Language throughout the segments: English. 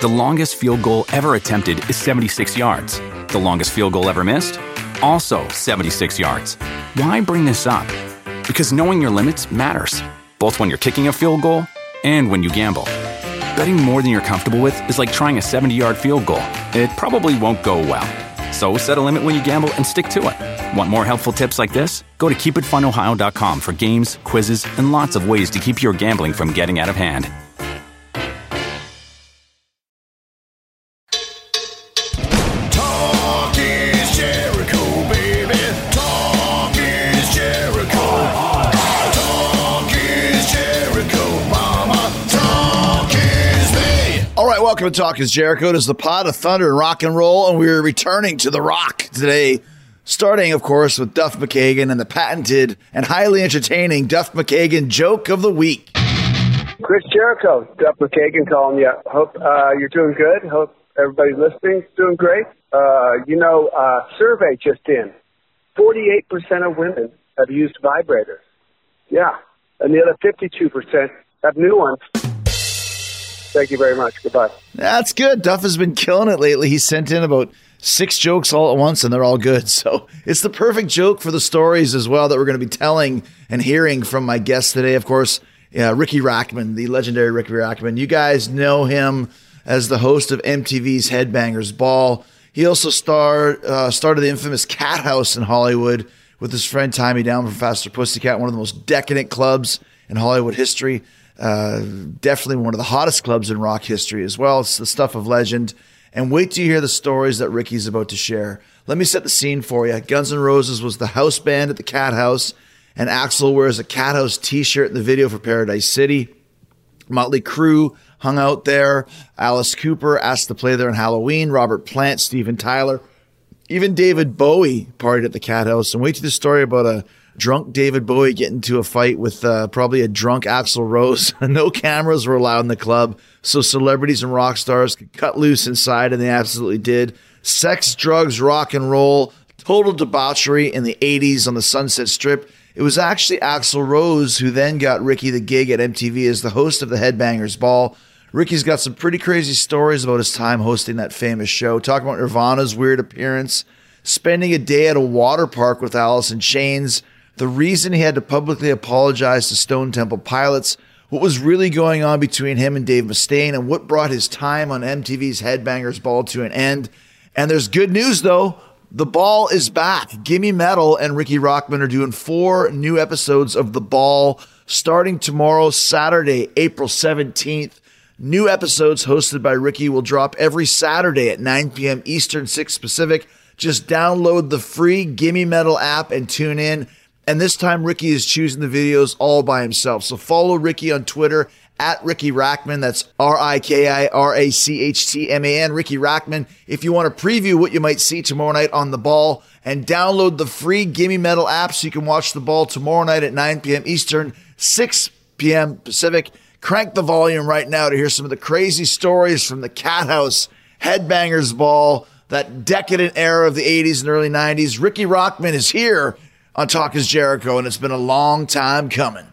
The longest field goal ever attempted is 76 yards. The longest field goal ever missed? Also 76 yards. Why bring this up? Because knowing your limits matters, both when you're kicking a field goal and when you gamble. Betting more than you're comfortable with is like trying a 70-yard field goal. It probably won't go well. So set a limit when you gamble and stick to it. Want more helpful tips like this? Go to keepitfunohio.com for games, quizzes, and lots of ways to keep your gambling from getting out of hand. Talk is Jericho, baby. Talk is Jericho. Talk is Jericho, mama. Talk is me. All right, welcome to Talk is Jericho. It is the pod of thunder and rock and roll, and we're returning to the rock today, starting, of course, with Duff McKagan and the patented and highly entertaining Duff McKagan joke of the week. Chris Jericho, Duff McKagan calling you. Hope you're doing good. Hope everybody listening is doing great. Survey just in. 48% of women have used vibrators. Yeah. And the other 52% have new ones. Thank you very much. Goodbye. That's good. Duff has been killing it lately. He sent in about 6 jokes all at once, and they're all good. So it's the perfect joke for the stories as well that we're going to be telling and hearing from my guest today. Of course, Riki Rachtman, the legendary Riki Rachtman. You guys know him as the host of MTV's Headbangers Ball. He also started the infamous Cat House in Hollywood with his friend Tommy Down from Faster Pussycat, one of the most decadent clubs in Hollywood history. Definitely one of the hottest clubs in rock history as well. It's the stuff of legend. And wait till you hear the stories that Ricky's about to share. Let me set the scene for you. Guns N' Roses was the house band at the Cat House, and Axl wears a Cat House t-shirt in the video for Paradise City. Motley Crue hung out there. Alice Cooper asked to play there on Halloween. Robert Plant, Steven Tyler, even David Bowie partied at the Cat House. And wait till the story about a drunk David Bowie getting into a fight with probably a drunk Axl Rose. No cameras were allowed in the club, so celebrities and rock stars could cut loose inside, and they absolutely did. Sex, drugs, rock and roll, total debauchery in the 80s on the Sunset Strip. It was actually Axl Rose who then got Ricky the gig at MTV as the host of the Headbangers Ball. Ricky's got some pretty crazy stories about his time hosting that famous show. Talking about Nirvana's weird appearance, spending a day at a water park with Alice in Chains, the reason he had to publicly apologize to Stone Temple Pilots, what was really going on between him and Dave Mustaine, and what brought his time on MTV's Headbangers Ball to an end. And there's good news, though. The Ball is back. Gimme Metal and Riki Rachtman are doing 4 new episodes of The Ball starting tomorrow, Saturday, April 17th. New episodes hosted by Riki will drop every Saturday at 9 p.m. Eastern, 6 Pacific. Just download the free Gimme Metal app and tune in. And this time, Riki is choosing the videos all by himself. So follow Riki on Twitter at Riki Rachtman. That's RIKIRACHTMAN, Riki Rachtman. If you want to preview what you might see tomorrow night on The Ball, and download the free Gimme Metal app so you can watch The Ball tomorrow night at 9 p.m. Eastern, 6 p.m. Pacific. Crank the volume right now to hear some of the crazy stories from the Cat House, Headbangers Ball, that decadent era of the 80s and early 90s. Riki Rachtman is here on Talk is Jericho, and it's been a long time coming.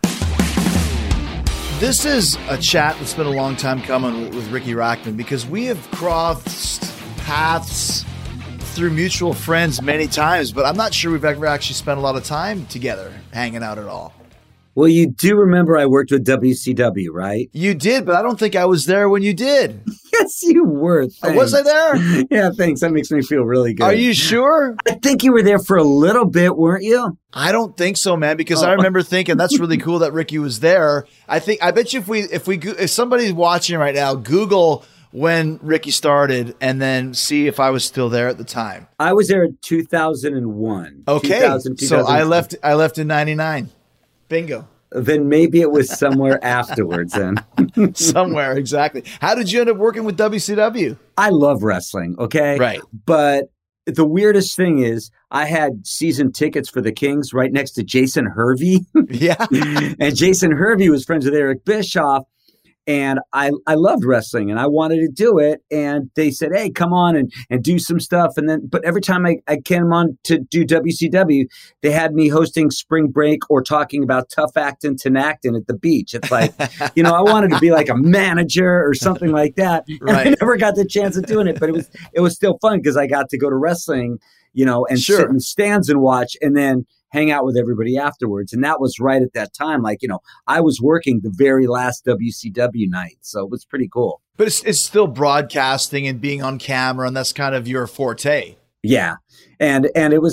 This is a chat that's been a long time coming with Riki Rachtman because we have crossed paths through mutual friends many times, but I'm not sure we've ever actually spent a lot of time together hanging out at all. Well, you do remember I worked with WCW, right? You did, but I don't think I was there when you did. Yes, you were. Thanks. Was I there? Yeah, thanks. That makes me feel really good. Are you sure? I think you were there for a little bit, weren't you? I don't think so, man, because I remember thinking that's really cool that Riki was there. I bet you if somebody's watching right now, Google when Riki started and then see if I was still there at the time. I was there in 2001. Okay. So I left in 99. Bingo. Then maybe it was somewhere afterwards then. Somewhere, exactly. How did you end up working with WCW? I love wrestling, okay? Right. But the weirdest thing is I had season tickets for the Kings right next to Jason Hervey. Yeah. And Jason Hervey was friends with Eric Bischoff. And I loved wrestling and I wanted to do it. And they said, hey, come on and do some stuff. And then, but every time I came on to do WCW, they had me hosting spring break or talking about tough acting to acting at the beach. It's like, I wanted to be like a manager or something like that. Right. And I never got the chance of doing it, but it was still fun because I got to go to wrestling, and Sure. sit in stands and watch and then hang out with everybody afterwards. And that was right at that time. Like, I was working the very last WCW night. So it was pretty cool. But it's still broadcasting and being on camera, and that's kind of your forte. Yeah. And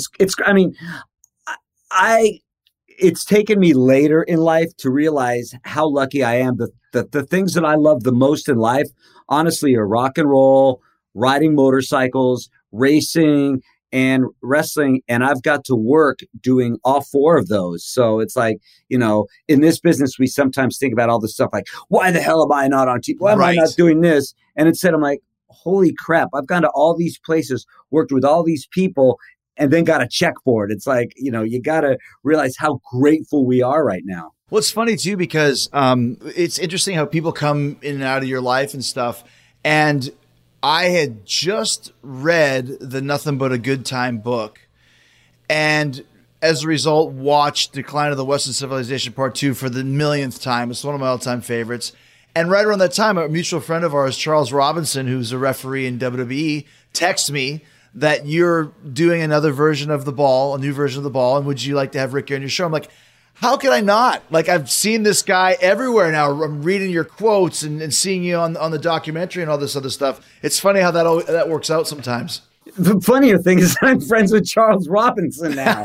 it's taken me later in life to realize how lucky I am. The things that I love the most in life, honestly, are rock and roll, riding motorcycles, racing, and wrestling. And I've got to work doing all four of those. So it's like, in this business, we sometimes think about all this stuff like, why the hell am I not on TV? Why am I not doing this? And instead I'm like, holy crap, I've gone to all these places, worked with all these people, and then got a check for it. It's like, you got to realize how grateful we are right now. Well, it's funny too, because it's interesting how people come in and out of your life and stuff. And I had just read the Nothing But a Good Time book, and as a result, watched Decline of the Western Civilization Part 2 for the millionth time. It's one of my all-time favorites. And right around that time, a mutual friend of ours, Charles Robinson, who's a referee in WWE, texts me that you're doing another version of The Ball, a new version of The Ball, and would you like to have Ricky on your show? I'm like, how could I not? Like, I've seen this guy everywhere now. I'm reading your quotes and seeing you on the documentary and all this other stuff. It's funny how that works out sometimes. The funnier thing is I'm friends with Charles Robinson now.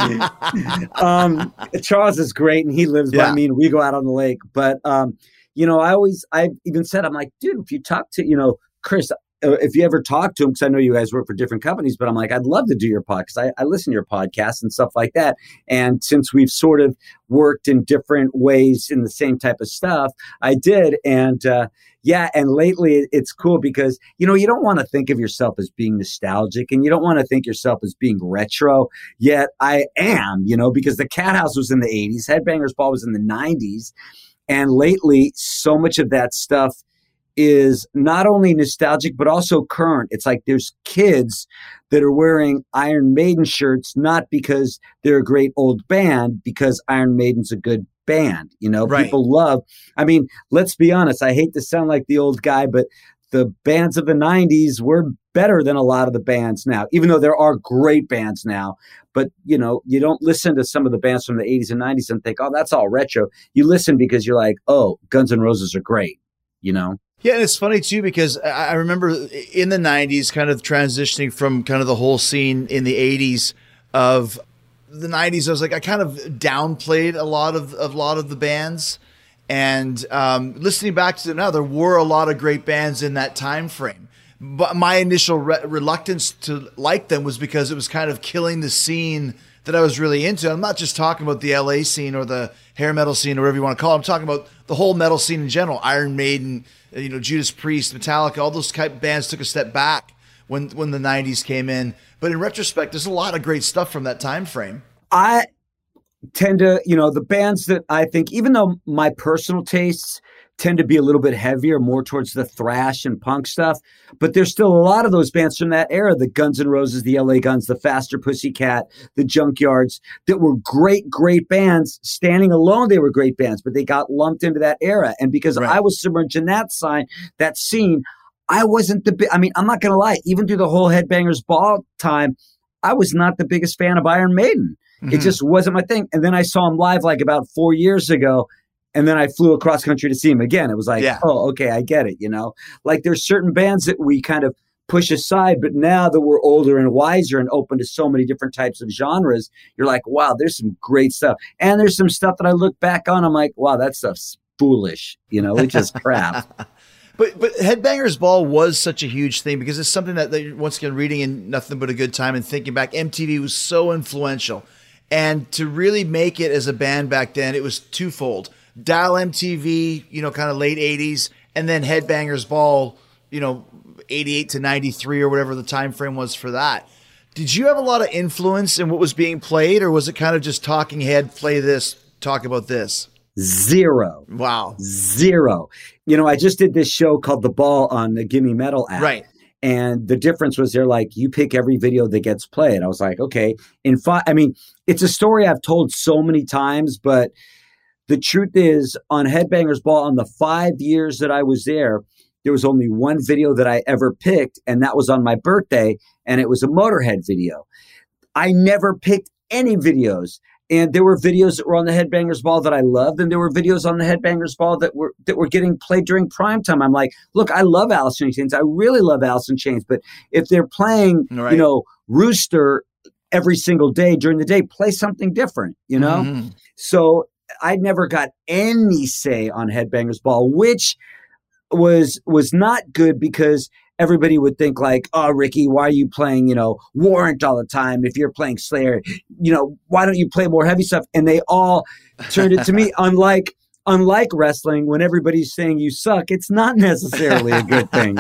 Charles is great, and he lives by me, and we go out on the lake. But, I've even said, I'm like, dude, if you talk to, Chris, if you ever talk to him, because I know you guys work for different companies, but I'm like, I'd love to do your podcast. I listen to your podcast and stuff like that. And since we've sort of worked in different ways in the same type of stuff, I did. And and lately it's cool because, you don't want to think of yourself as being nostalgic, and you don't want to think yourself as being retro, yet I am, because the Cat House was in the 80s, Headbangers Ball was in the 90s. And lately, so much of that stuff is not only nostalgic, but also current. It's like there's kids that are wearing Iron Maiden shirts, not because they're a great old band, because Iron Maiden's a good band. Right. People love, let's be honest. I hate to sound like the old guy, but the bands of the 90s were better than a lot of the bands now, even though there are great bands now. But, you don't listen to some of the bands from the 80s and 90s and think, oh, that's all retro. You listen because you're like, oh, Guns N' Roses are great, Yeah, and it's funny, too, because I remember in the 90s kind of transitioning from kind of the whole scene in the 80s of the 90s. I was like, I kind of downplayed a lot of the bands. And listening back to them now, there were a lot of great bands in that time frame. But my initial reluctance to like them was because it was kind of killing the scene that I was really into. I'm not just talking about the LA scene or the hair metal scene or whatever you want to call it. I'm talking about the whole metal scene in general. Iron Maiden, Judas Priest, Metallica, all those type of bands took a step back when the 90s came in. But in retrospect, there's a lot of great stuff from that time frame. I tend to, the bands that I think, even though my personal tastes tend to be a little bit heavier, more towards the thrash and punk stuff, but there's still a lot of those bands from that era, the Guns N' Roses, the LA Guns, the Faster Pussycat, the Junkyards, that were great bands. Standing alone, they were great bands, but they got lumped into that era. And because I was submerged in that scene, I wasn't I'm not going to lie, even through the whole Headbangers Ball time, I was not the biggest fan of Iron Maiden. Mm-hmm. It just wasn't my thing. And then I saw him live like about 4 years ago. And then I flew across country to see him again. It was like, oh, okay, I get it. Like there's certain bands that we kind of push aside, but now that we're older and wiser and open to so many different types of genres, you're like, wow, there's some great stuff. And there's some stuff that I look back on, I'm like, wow, that stuff's foolish. It's just crap. But Headbangers Ball was such a huge thing because it's something that once again, reading in Nothing But a Good Time and thinking back, MTV was so influential. And to really make it as a band back then, it was twofold. Dial MTV, kind of late 80s, and then Headbangers Ball, 88 to 93 or whatever the time frame was for that. Did you have a lot of influence in what was being played, or was it kind of just talking head, play this, talk about this? Zero. Wow. Zero. I just did this show called The Ball on the Gimme Metal app. Right. And the difference was they're like, you pick every video that gets played. I was like, okay. It's a story I've told so many times, but the truth is on Headbangers Ball, on the 5 years that I was there was only one video that I ever picked, and that was on my birthday, and it was a Motorhead video. I never picked any videos. And there were videos that were on the Headbangers Ball that I loved, and there were videos on the Headbangers Ball that were getting played during prime time. I'm like, look, I love Alice in Chains. I really love Alice in Chains. But if they're playing, Rooster every single day during the day, play something different, Mm-hmm. So I never got any say on Headbangers Ball, which was not good because everybody would think like, oh, Ricky, why are you playing, Warrant all the time? If you're playing Slayer, why don't you play more heavy stuff? And they all turned it to me. Unlike wrestling, when everybody's saying you suck, it's not necessarily a good thing,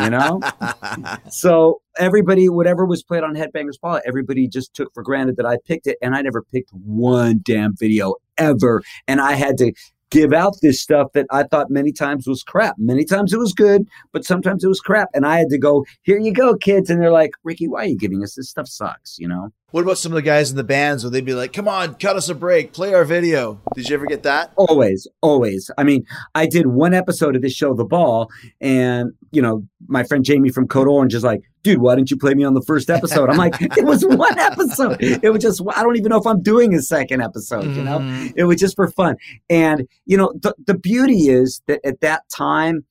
So everybody, whatever was played on Headbangers Ball, everybody just took for granted that I picked it. And I never picked one damn video ever. And I had to give out this stuff that I thought many times was crap. Many times it was good, but sometimes it was crap. And I had to go, here you go, kids. And they're like, Ricky, why are you giving us this stuff? Sucks, What about some of the guys in the bands where they'd be like, come on, cut us a break, play our video? Did you ever get that? Always. I did one episode of this show, The Ball, and, my friend Jamie from Code Orange is like, dude, why didn't you play me on the first episode? I'm like, it was one episode. It was just, I don't even know if I'm doing a second episode, It was just for fun. And, the beauty is that at that time,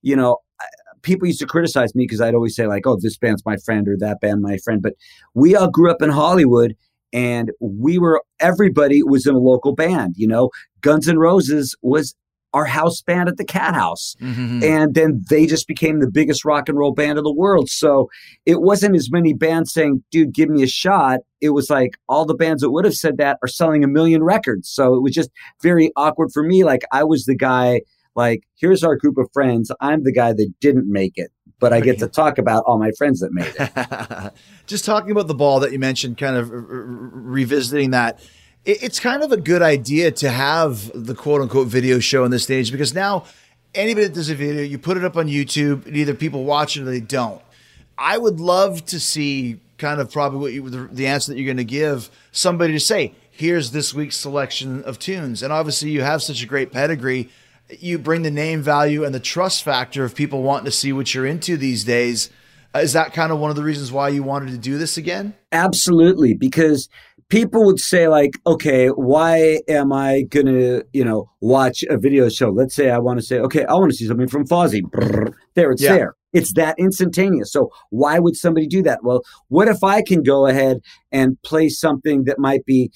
people used to criticize me because I'd always say like, oh, this band's my friend or that band my friend. But we all grew up in Hollywood and everybody was in a local band, Guns N' Roses was our house band at the Cat House. Mm-hmm. And then they just became the biggest rock and roll band in the world. So it wasn't as many bands saying, dude, give me a shot. It was like all the bands that would have said that are selling 1 million records. So it was just very awkward for me. Like I was the guy, like, here's our group of friends. I'm the guy that didn't make it, but I get to talk about all my friends that made it. Just talking about The Ball that you mentioned, kind of revisiting that. It's kind of a good idea to have the quote unquote video show on this stage because now anybody that does a video, you put it up on YouTube and either people watch it or they don't. I would love to see kind of probably the answer that you're going to give somebody to say, here's this week's selection of tunes. And obviously you have such a great pedigree. You bring the name value and the trust factor of people wanting to see what you're into these days. Is that kind of one of the reasons why you wanted to do this again? Absolutely. Because people would say like, okay, why am I going to, watch a video show? Let's say I want to say, okay, I want to see something from Fozzy. Brrr, there, it's there. It's that instantaneous. So why would somebody do that? Well, what if I can go ahead and play something that might be,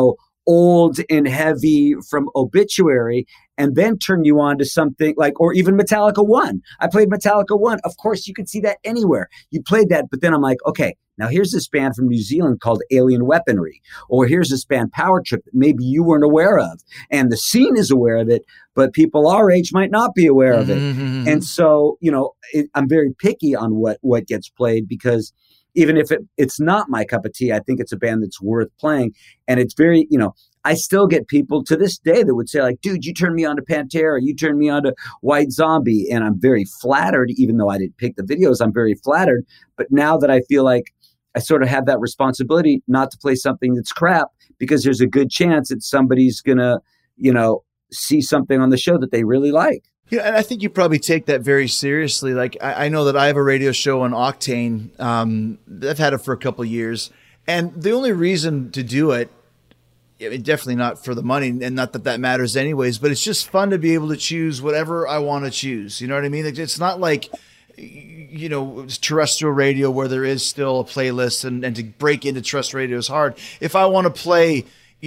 old and heavy from Obituary and then turn you on to something like, or even Metallica 1. I played Metallica 1. Of course, you could see that anywhere. You played that, but then I'm like, okay, now here's this band from New Zealand called Alien Weaponry, or here's this band Power Trip that maybe you weren't aware of. And the scene is aware of it, but people our age might not be aware of it. Mm-hmm. And so, I'm very picky on what gets played because even if it's not my cup of tea, I think it's a band that's worth playing. And it's very, I still get people to this day that would say like, dude, you turned me on to Pantera, you turned me on to White Zombie. And I'm very flattered, even though I didn't pick the videos, I'm very flattered. But now that I feel like I sort of have that responsibility not to play something that's crap because there's a good chance that somebody's going to, see something on the show that they really like. Yeah, and I think you probably take that very seriously. Like I know that I have a radio show on Octane. I've had it for a couple of years. And the only reason to do it, definitely not for the money, and not that matters anyways, but it's just fun to be able to choose whatever I want to choose. You know what I mean? It's not like, terrestrial radio where there is still a playlist and to break into terrestrial radio is hard. If I want to play,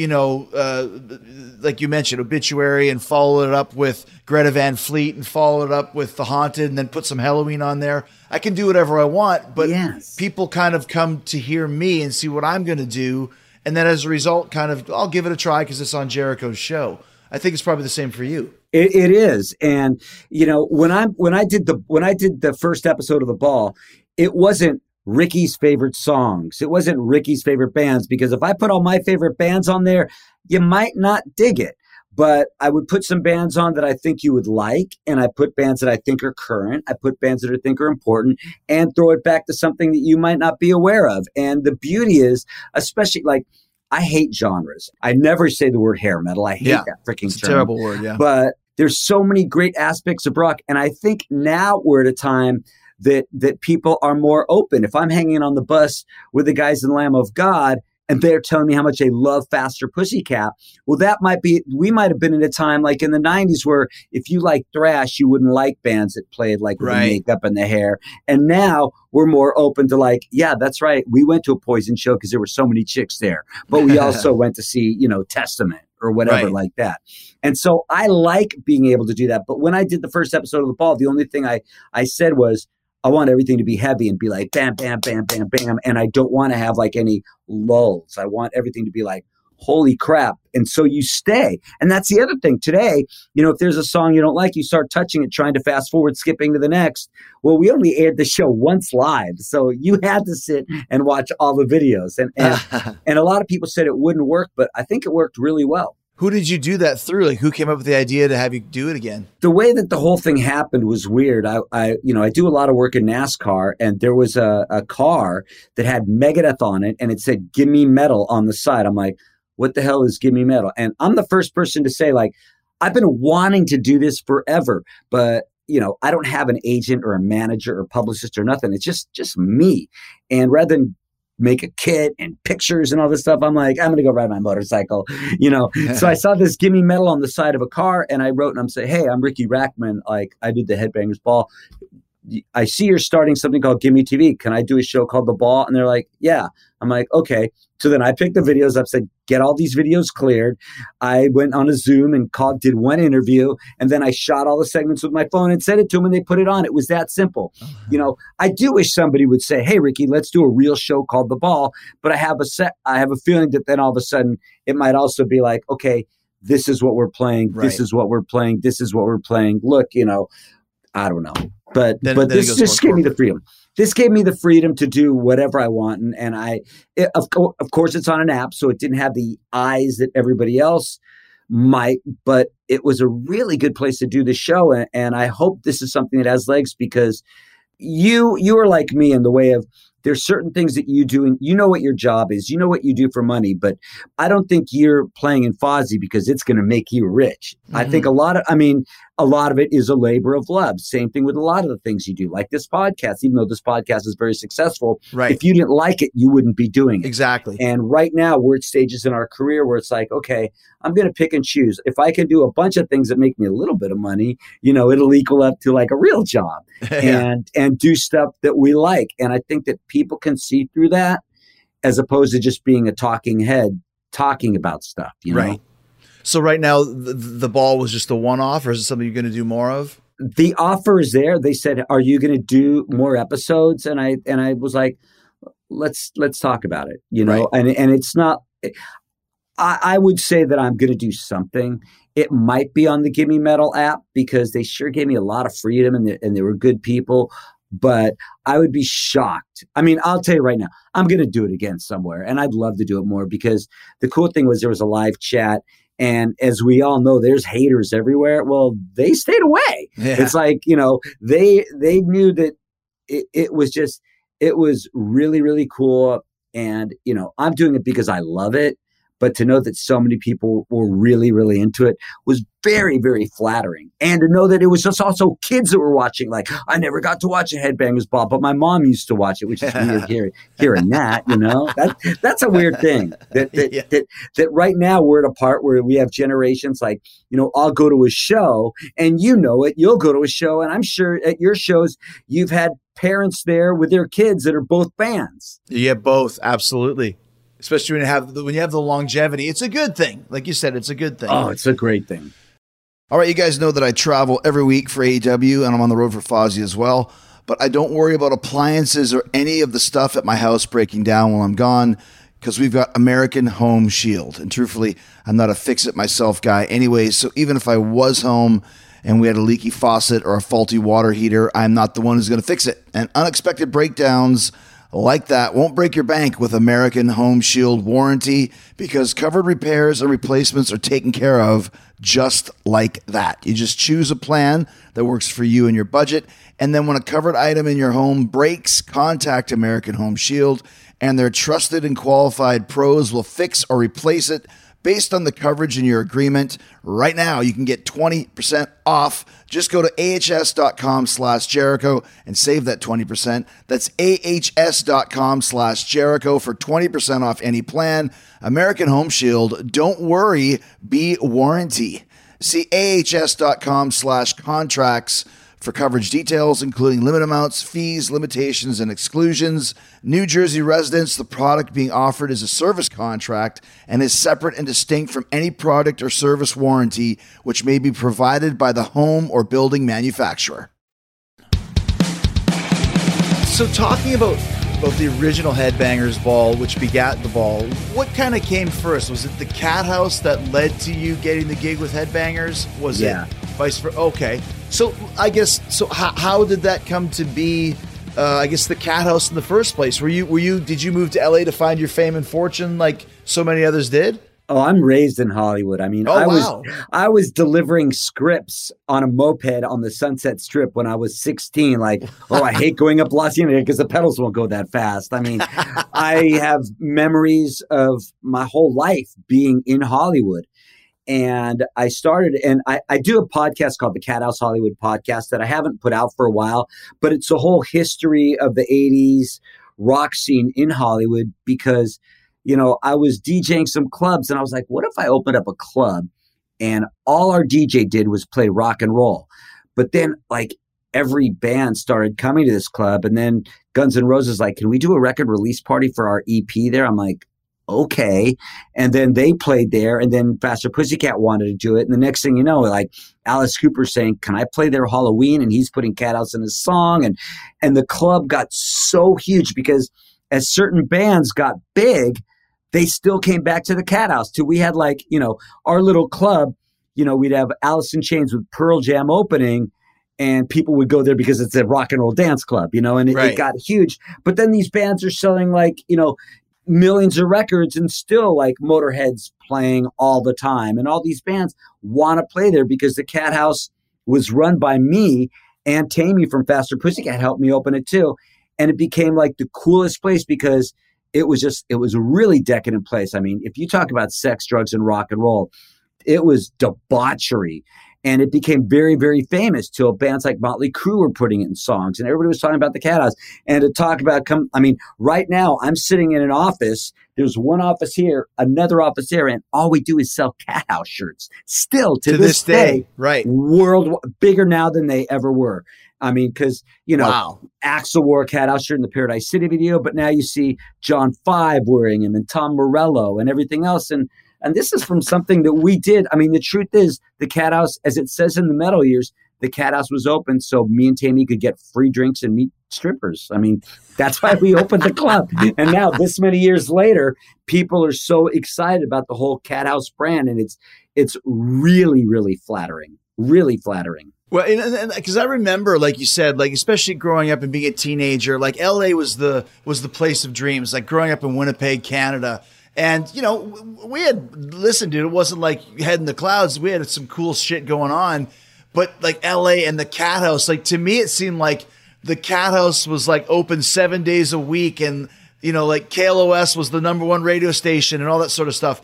like you mentioned, Obituary and follow it up with Greta Van Fleet and follow it up with The Haunted and then put some Halloween on there. I can do whatever I want, but people kind of come to hear me and see what I'm going to do. And then as a result, I'll give it a try because it's on Jericho's show. I think it's probably the same for you. It is. And, when I did the first episode of The Ball, it wasn't Ricky's favorite songs. It wasn't Ricky's favorite bands, because if I put all my favorite bands on there, you might not dig it. But I would put some bands on that I think you would like, and I put bands that I think are current. I put bands that I think are important, and throw it back to something that you might not be aware of. And the beauty is, especially like, I hate genres. I never say the word hair metal. I hate that freaking term. It's a terrible word, yeah. But there's so many great aspects of rock, and I think now we're at a time that people are more open. If I'm hanging on the bus with the guys in Lamb of God, and they're telling me how much they love Faster Pussycat, well, we might have been in a time like in the 90s where if you like thrash, you wouldn't like bands that played like with the makeup and the hair. And now we're more open to like, yeah, that's right. We went to a Poison show because there were so many chicks there, but we also went to see, Testament or whatever like that. And so I like being able to do that. But when I did the first episode of The Ball, the only thing I said was, I want everything to be heavy and be like bam, bam, bam, bam, bam. And I don't want to have like any lulls. I want everything to be like, holy crap. And so you stay. And that's the other thing. Today, if there's a song you don't like, you start touching it, trying to fast forward, skipping to the next. Well, we only aired the show once live. So you had to sit and watch all the videos. And a lot of people said it wouldn't work, but I think it worked really well. Who did you do that through? Like, who came up with the idea to have you do it again? The way that the whole thing happened was weird. I do a lot of work in NASCAR, and there was a car that had Megadeth on it, and it said "Gimme Metal" on the side. I'm like, what the hell is "Gimme Metal"? And I'm the first person to say, like, I've been wanting to do this forever, but I don't have an agent or a manager or publicist or nothing. It's just me. And rather than make a kit and pictures and all this stuff, I'm like, I'm going to go ride my motorcycle, So I saw this "Gimme Metal" on the side of a car, and I wrote and I'm saying, hey, I'm Ricky Rackman. Like, I did the Headbangers Ball. I see you're starting something called Gimme TV. Can I do a show called The Ball? And they're like, yeah. I'm like, okay. So then I picked the videos up, said, get all these videos cleared. I went on a Zoom and did one interview, and then I shot all the segments with my phone and sent it to them, and they put it on. It was that simple. I do wish somebody would say, hey, Ricky, let's do a real show called The Ball. But I have a feeling that then all of a sudden it might also be like, okay, this is what we're playing. Right. This is what we're playing. This is what we're playing. Look, I don't know. But this just gave me the freedom. This gave me the freedom to do whatever I want. Of course, it's on an app, so it didn't have the eyes that everybody else might, but it was a really good place to do the show. And I hope this is something that has legs, because you are like me in the way of, there's certain things that you do, and you know what your job is. You know what you do for money, but I don't think you're playing in Fozzy because it's going to make you rich. Mm-hmm. I think a lot of it is a labor of love. Same thing with a lot of the things you do, like this podcast. Even though this podcast is very successful, right, if you didn't like it, you wouldn't be doing it. Exactly. And right now we're at stages in our career where it's like, okay, I'm going to pick and choose. If I can do a bunch of things that make me a little bit of money, it'll equal up to like a real job. and do stuff that we like. And I think that people can see through that, as opposed to just being a talking head talking about stuff, Right. So right now the Ball was just a one-off, or is it something you're going to do more of? The offer is there. They said, are you going to do more episodes? And I was like, let's talk about it, Right. And it's not, I would say that I'm going to do something. It might be on the Gimme Metal app, because they sure gave me a lot of freedom, and they were good people. But I would be shocked. I mean, I'll tell you right now, I'm going to do it again somewhere, and I'd love to do it more, because the cool thing was there was a live chat. And as we all know, there's haters everywhere. Well, they stayed away. Yeah. It's like, they knew that it was really, really cool. And, I'm doing it because I love it. But to know that so many people were really, really into it was very, very flattering. And to know that it was just also kids that were watching. Like, I never got to watch a Headbangers Ball, but my mom used to watch it, which is weird hearing that, That's a weird thing. That right now we're at a part where we have generations like, I'll go to a show, and you'll go to a show, and I'm sure at your shows you've had parents there with their kids that are both bands. Yeah, both. Absolutely. Especially when you have the longevity. It's a good thing. Like you said, it's a good thing. Oh, it's a great thing. All right, you guys know that I travel every week for AEW, and I'm on the road for Fozzy as well. But I don't worry about appliances or any of the stuff at my house breaking down while I'm gone, because we've got American Home Shield. And truthfully, I'm not a fix-it-myself guy anyways, so even if I was home and we had a leaky faucet or a faulty water heater, I'm not the one who's going to fix it. And unexpected breakdowns like that won't break your bank with American Home Shield warranty, because covered repairs and replacements are taken care of just like that. You just choose a plan that works for you and your budget. And then when a covered item in your home breaks, contact American Home Shield, and their trusted and qualified pros will fix or replace it based on the coverage in your agreement. Right now, you can get 20% off. Just go to ahs.com/Jericho and save that 20%. That's ahs.com/Jericho for 20% off any plan. American Home Shield, don't worry, be warranty. See ahs.com/contracts for coverage details, including limit amounts, fees, limitations, and exclusions. New Jersey residents, the product being offered is a service contract and is separate and distinct from any product or service warranty which may be provided by the home or building manufacturer. So talking about the original Headbangers Ball, which begat the ball, what kind of came first? Was it the Cat House that led to you getting the gig with Headbangers? Was it vice versa? Okay. So I guess, how did that come to be, I guess, the Cat House in the first place? Did you move to LA to find your fame and fortune like so many others did? Oh, I'm raised in Hollywood. I mean, I was delivering scripts on a moped on the Sunset Strip when I was 16. Like, I hate going up La Cienega because the pedals won't go that fast. I mean, I have memories of my whole life being in Hollywood. And I started, and I do a podcast called the Cat House Hollywood Podcast that I haven't put out for a while, but it's a whole history of the 80s rock scene in Hollywood, because I was DJing some clubs and I was like, what if I opened up a club and all our DJ did was play rock and roll? But then like every band started coming to this club, and then Guns N' Roses like, can we do a record release party for our EP there? I'm like, okay. And then they played there, and then Faster Pussycat wanted to do it. And the next thing you know, like Alice Cooper saying, can I play their Halloween? And he's putting Cat House in his song. And the club got so huge because as certain bands got big, they still came back to the Cat House till we had like, our little club, we'd have Alice in Chains with Pearl Jam opening, and people would go there because it's a rock and roll dance club, and it got huge. But then these bands are selling like, millions of records, and still like Motorhead's playing all the time. And all these bands want to play there because the Cat House was run by me, and Tammy from Faster Pussycat helped me open it too. And it became like the coolest place because it was a really decadent place. I mean, if you talk about sex, drugs, and rock and roll, it was debauchery. And it became very, very famous till bands like Motley Crue were putting it in songs, and everybody was talking about the Cat House. And to talk about, right now I'm sitting in an office. There's one office here, another office there, and all we do is sell Cat House shirts. Still to this day, right? World bigger now than they ever were. I mean, because Axl wore a Cat House shirt in the Paradise City video, but now you see John Five wearing him, and Tom Morello, and everything else, and this is from something that we did. I mean, the truth is, the Cat House, as it says in the Metal Years, the Cat House was open so me and Tammy could get free drinks and meet strippers. I mean, that's why we opened the club. And now, this many years later, people are so excited about the whole Cat House brand, and it's really, really flattering. Really flattering. Well, and because I remember, like you said, like especially growing up and being a teenager, like LA was the place of dreams. Like growing up in Winnipeg, Canada. And, we had listened to it. It wasn't like Head in the Clouds. We had some cool shit going on. But like LA and the Cat House, like to me, it seemed like the Cat House was like open 7 days a week. And, like KLOS was the #1 radio station and all that sort of stuff.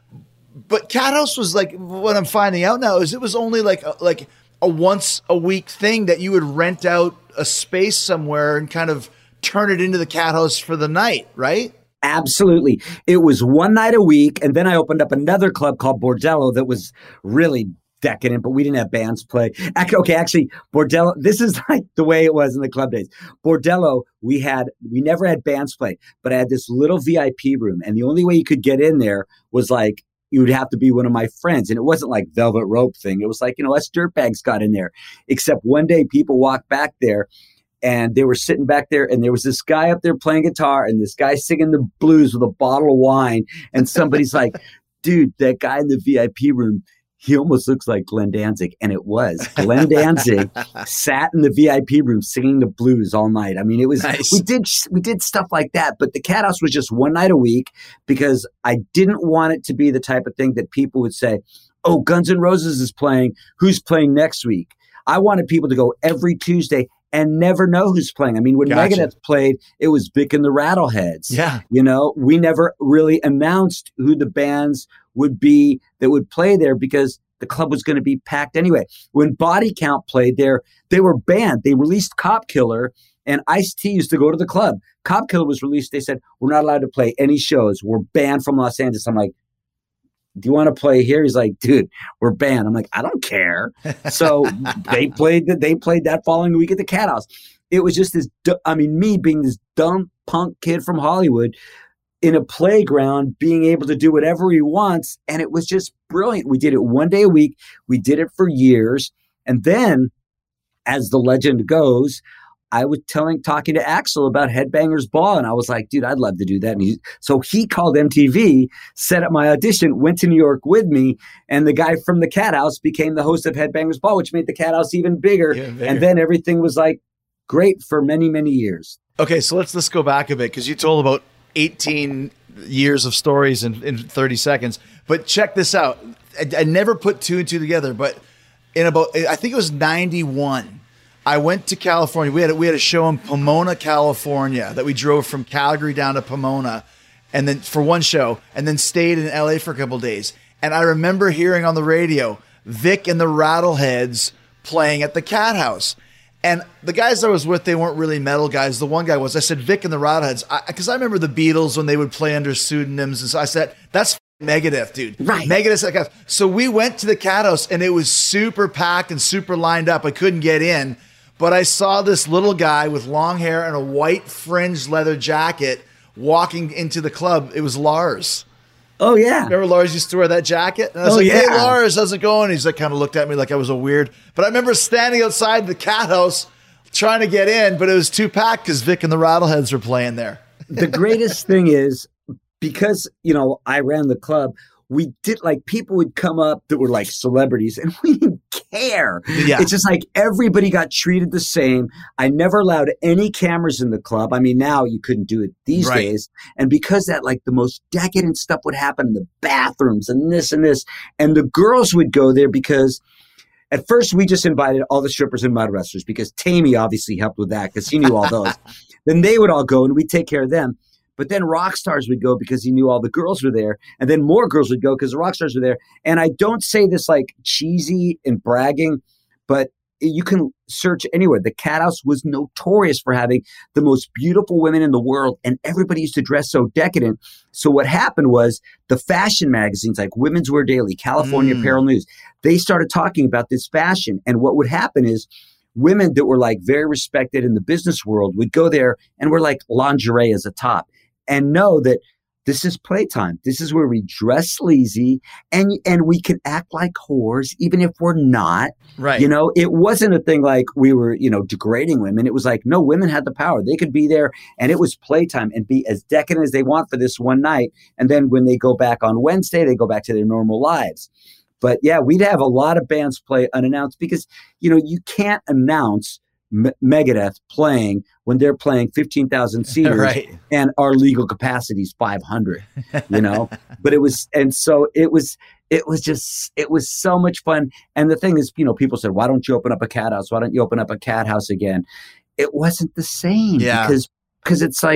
But Cat House was like, what I'm finding out now is it was only like a once a week thing that you would rent out a space somewhere and kind of turn it into the Cat House for the night, right? Absolutely. It was one night a week. And then I opened up another club called Bordello that was really decadent, but we didn't have bands play. Actually, Bordello, this is like the way it was in the club days. Bordello, we never had bands play, but I had this little VIP room. And the only way you could get in there was like, you would have to be one of my friends. And it wasn't like velvet rope thing. It was like, us dirtbags got in there. Except one day people walked back there, and they were sitting back there, and there was this guy up there playing guitar and this guy singing the blues with a bottle of wine. And somebody's like, dude, that guy in the VIP room, he almost looks like Glenn Danzig. And it was. Glenn Danzig sat in the VIP room singing the blues all night. I mean, it was, Nice. we did stuff like that, but the Cat House was just one night a week because I didn't want it to be the type of thing that people would say, oh, Guns N' Roses is playing. Who's playing next week? I wanted people to go every Tuesday and never know who's playing. I mean, when Gotcha. Megadeth played, it was Vic and the Rattleheads. Yeah. You know, we never really announced who the bands would be that would play there because the club was going to be packed anyway. When Body Count played there, they were banned. They released Cop Killer, and Ice-T used to go to the club. Cop Killer was released. They said, we're not allowed to play any shows. We're banned from Los Angeles. I'm like, do you want to play here? He's like, dude, we're banned. I'm like, I don't care. So they played that following week at the Cat House. It was just this, me being this dumb punk kid from Hollywood in a playground, being able to do whatever he wants. And it was just brilliant. We did it one day a week. We did it for years. And then, as the legend goes, I was talking to Axl about Headbangers Ball, and I was like, dude, I'd love to do that. And so he called MTV, set up my audition, went to New York with me, and the guy from the Cat House became the host of Headbangers Ball, which made the Cat House even bigger. And then everything was like great for many, many years. Okay, so let's go back a bit because you told about 18 years of stories in 30 seconds. But check this out. I never put two and two together, but in about, I think it was 91, I went to California. We had a show in Pomona, California that we drove from Calgary down to Pomona and then for one show and then stayed in LA for a couple of days. And I remember hearing on the radio Vic and the Rattleheads playing at the Cat House. And the guys I was with, they weren't really metal guys. The one guy was. I said, Vic and the Rattleheads. Because I remember the Beatles when they would play under pseudonyms. And so I said, that's Megadeth, dude. Right. Megadeth. So we went to the Cat House, and it was super packed and super lined up. I couldn't get in. But I saw this little guy with long hair and a white fringed leather jacket walking into the club. It was Lars. Oh, yeah. Remember Lars used to wear that jacket? And I was hey, Lars, how's it going? He's like kind of looked at me like I was a weird. But I remember standing outside the Cat House trying to get in, but it was too packed because Vic and the Rattleheads were playing there. The greatest thing is because, I ran the club, we did people would come up that were like celebrities and we didn't care. Yeah. It's just like everybody got treated the same. I never allowed any cameras in the club. I mean, now you couldn't do it these days. And because that the most decadent stuff would happen in the bathrooms and this. And the girls would go there because at first we just invited all the strippers and mud wrestlers because Tammy obviously helped with that because he knew all those. Then they would all go and we'd take care of them. But then rock stars would go because he knew all the girls were there. And then more girls would go because the rock stars were there. And I don't say this cheesy and bragging, but you can search anywhere. The Cat House was notorious for having the most beautiful women in the world. And everybody used to dress so decadent. So what happened was the fashion magazines like Women's Wear Daily, California Apparel News, they started talking about this fashion. And what would happen is women that were very respected in the business world would go there and wear lingerie as a top. And know that this is playtime. This is where we dress sleazy and we can act like whores, even if we're not. Right. It wasn't a thing we were, degrading women. It was no, women had the power. They could be there and it was playtime and be as decadent as they want for this one night. And then when they go back on Wednesday, they go back to their normal lives. But yeah, we'd have a lot of bands play unannounced because, you can't announce Megadeth playing when they're playing 15,000 seaters and our legal capacity is 500, but it was so much fun. And the thing is, people said, why don't you open up a Cat House? Why don't you open up a Cat House again? It wasn't the same because it's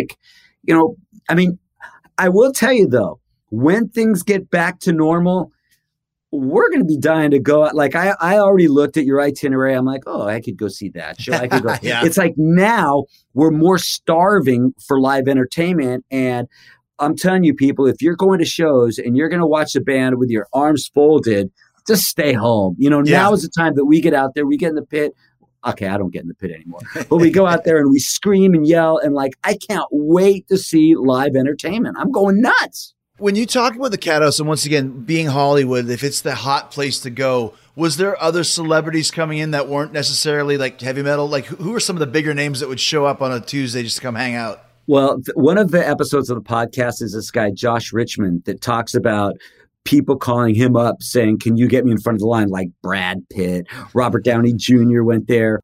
I will tell you though, when things get back to normal, we're going to be dying to go. I already looked at your itinerary. I'm like, oh, I could go see that show. I could go. It's now we're more starving for live entertainment. And I'm telling you, people, if you're going to shows and you're going to watch a band with your arms folded, just stay home. Now is the time that we get out there, we get in the pit. Okay, I don't get in the pit anymore, but we go out there and we scream and yell. And I can't wait to see live entertainment. I'm going nuts. When you talk about the Cat House, and once again, being Hollywood, if it's the hot place to go, was there other celebrities coming in that weren't necessarily heavy metal? Who are some of the bigger names that would show up on a Tuesday just to come hang out? Well, one of the episodes of the podcast is this guy, Josh Richmond, that talks about people calling him up saying, can you get me in front of the line? Like Brad Pitt, Robert Downey Jr. went there.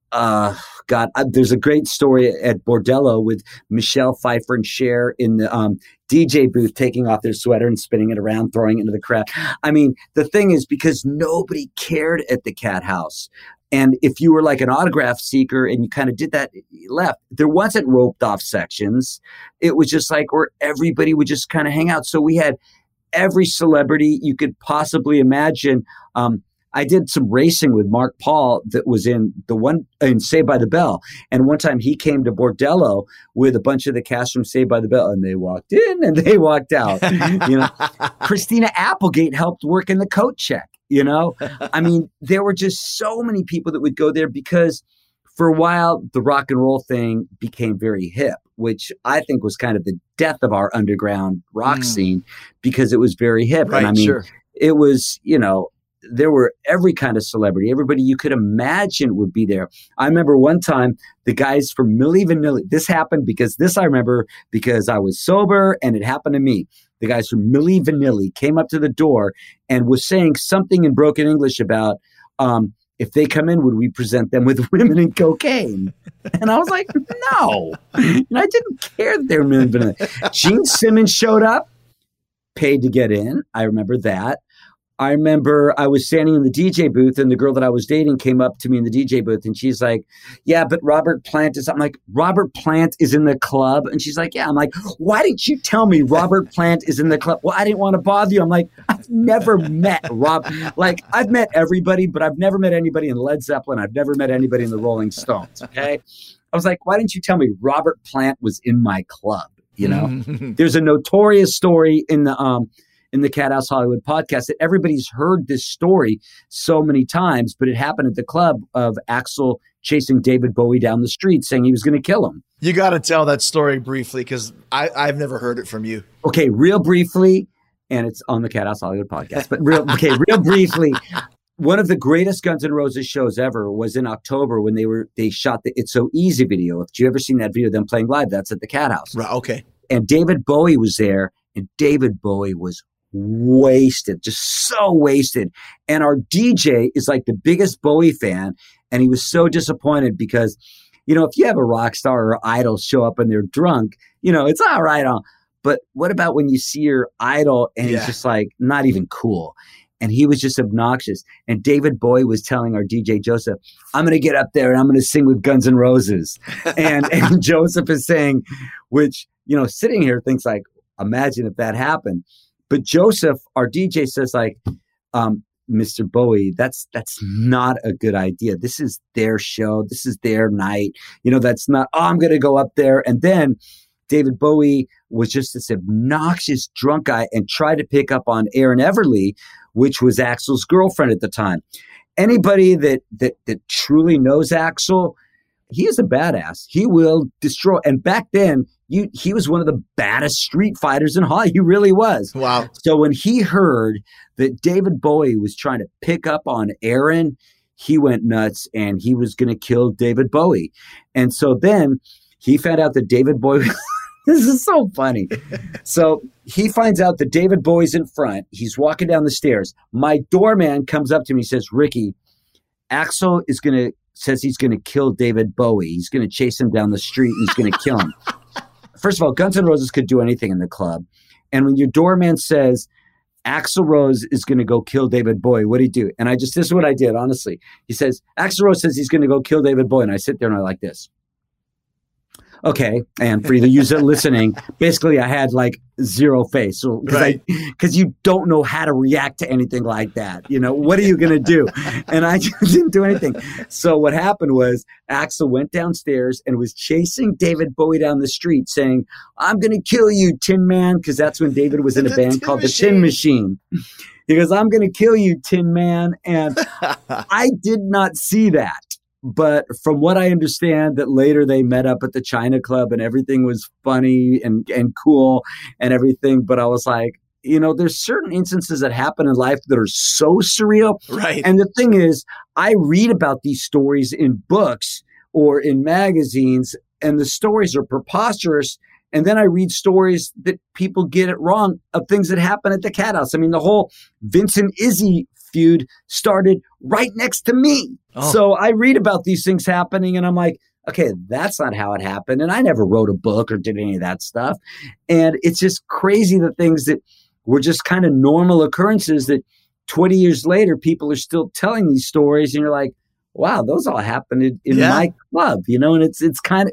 There's a great story at Bordello with Michelle Pfeiffer and Cher in the DJ booth, taking off their sweater and spinning it around, throwing it into the crowd. I mean, the thing is, because nobody cared at the Cat House. And if you were like an autograph seeker and you kind of did that, you left. There wasn't roped off sections. It was just like where everybody would just kind of hang out. So we had every celebrity you could possibly imagine. I did some racing with Mark Paul that was in Saved by the Bell. And one time he came to Bordello with a bunch of the cast from Saved by the Bell, and they walked in and they walked out. Christina Applegate helped work in the coat check. I mean, there were just so many people that would go there because for a while, the rock and roll thing became very hip, which I think was kind of the death of our underground rock scene because it was very hip. Right, and I mean, sure. It was, there were every kind of celebrity. Everybody you could imagine would be there. I remember one time the guys from Milli Vanilli, this happened because I remember because I was sober and it happened to me. The guys from Milli Vanilli came up to the door and was saying something in broken English about if they come in, would we present them with women and cocaine? And I was like, no. And I didn't care that they were Milli Vanilli. Gene Simmons showed up, paid to get in. I remember that. I remember I was standing in the DJ booth and the girl that I was dating came up to me in the DJ booth and she's like, yeah, but Robert Plant is, I'm like, Robert Plant is in the club? And she's like, yeah. I'm like, why didn't you tell me Robert Plant is in the club? Well, I didn't want to bother you. I'm like, I've never met Rob. Like, I've met everybody, but I've never met anybody in Led Zeppelin. I've never met anybody in the Rolling Stones. Okay. I was like, why didn't you tell me Robert Plant was in my club? There's a notorious story in the Cat House Hollywood podcast that everybody's heard this story so many times, but it happened at the club of Axl chasing David Bowie down the street saying he was going to kill him. You got to tell that story briefly because I've never heard it from you. Okay, real briefly, and it's on the Cat House Hollywood podcast, but real briefly, one of the greatest Guns N' Roses shows ever was in October when they shot the It's So Easy video. If you ever seen that video of them playing live, that's at the Cat House. Right, okay. And David Bowie was there, and David Bowie was wasted, just so wasted. And our DJ is like the biggest Bowie fan. And he was so disappointed because, if you have a rock star or idol show up and they're drunk, it's all right. But what about when you see your idol and he's just like not even cool? And he was just obnoxious. And David Bowie was telling our DJ Joseph, I'm going to get up there and I'm going to sing with Guns N' Roses. and Joseph is saying, which, sitting here thinks like, imagine if that happened. But Joseph, our DJ, says like, Mr. Bowie, that's not a good idea. This is their show. This is their night. That's not, I'm going to go up there. And then David Bowie was just this obnoxious drunk guy and tried to pick up on Erin Everly, which was Axl's girlfriend at the time. Anybody that truly knows Axl, he is a badass. He will destroy. And back then, he was one of the baddest street fighters in Hollywood. He really was. Wow. So when he heard that David Bowie was trying to pick up on Aaron, he went nuts and he was going to kill David Bowie. And so then he found out that David Bowie, this is so funny. So he finds out that David Bowie's in front. He's walking down the stairs. My doorman comes up to me and says, Ricky, Axl says he's going to kill David Bowie. He's going to chase him down the street and he's going to kill him. First of all, Guns N' Roses could do anything in the club. And when your doorman says Axl Rose is going to go kill David Bowie, what do you do? And this is what I did, honestly. He says, Axl Rose says he's going to go kill David Bowie. And I sit there and I like this. Okay. And for the user listening, basically I had like zero face. So, because you don't know how to react to anything like that. What are you going to do? And I just didn't do anything. So what happened was Axl went downstairs and was chasing David Bowie down the street saying, I'm going to kill you, Tin Man. Because that's when David was in a band called The Tin Machine. He goes, I'm going to kill you, Tin Man. And I did not see that. But from what I understand, that later they met up at the China Club and everything was funny and cool and everything. But I was like, there's certain instances that happen in life that are so surreal. Right. And the thing is, I read about these stories in books or in magazines, and the stories are preposterous. And then I read stories that people get it wrong of things that happen at the Cat House. I mean, the whole Vincent Izzy feud started right next to me. Oh. So I read about these things happening and I'm like, okay, that's not how it happened. And I never wrote a book or did any of that stuff. And it's just crazy, the things that were just kind of normal occurrences that 20 years later, people are still telling these stories. And you're like, wow, those all happened in my club, you know, and it's kind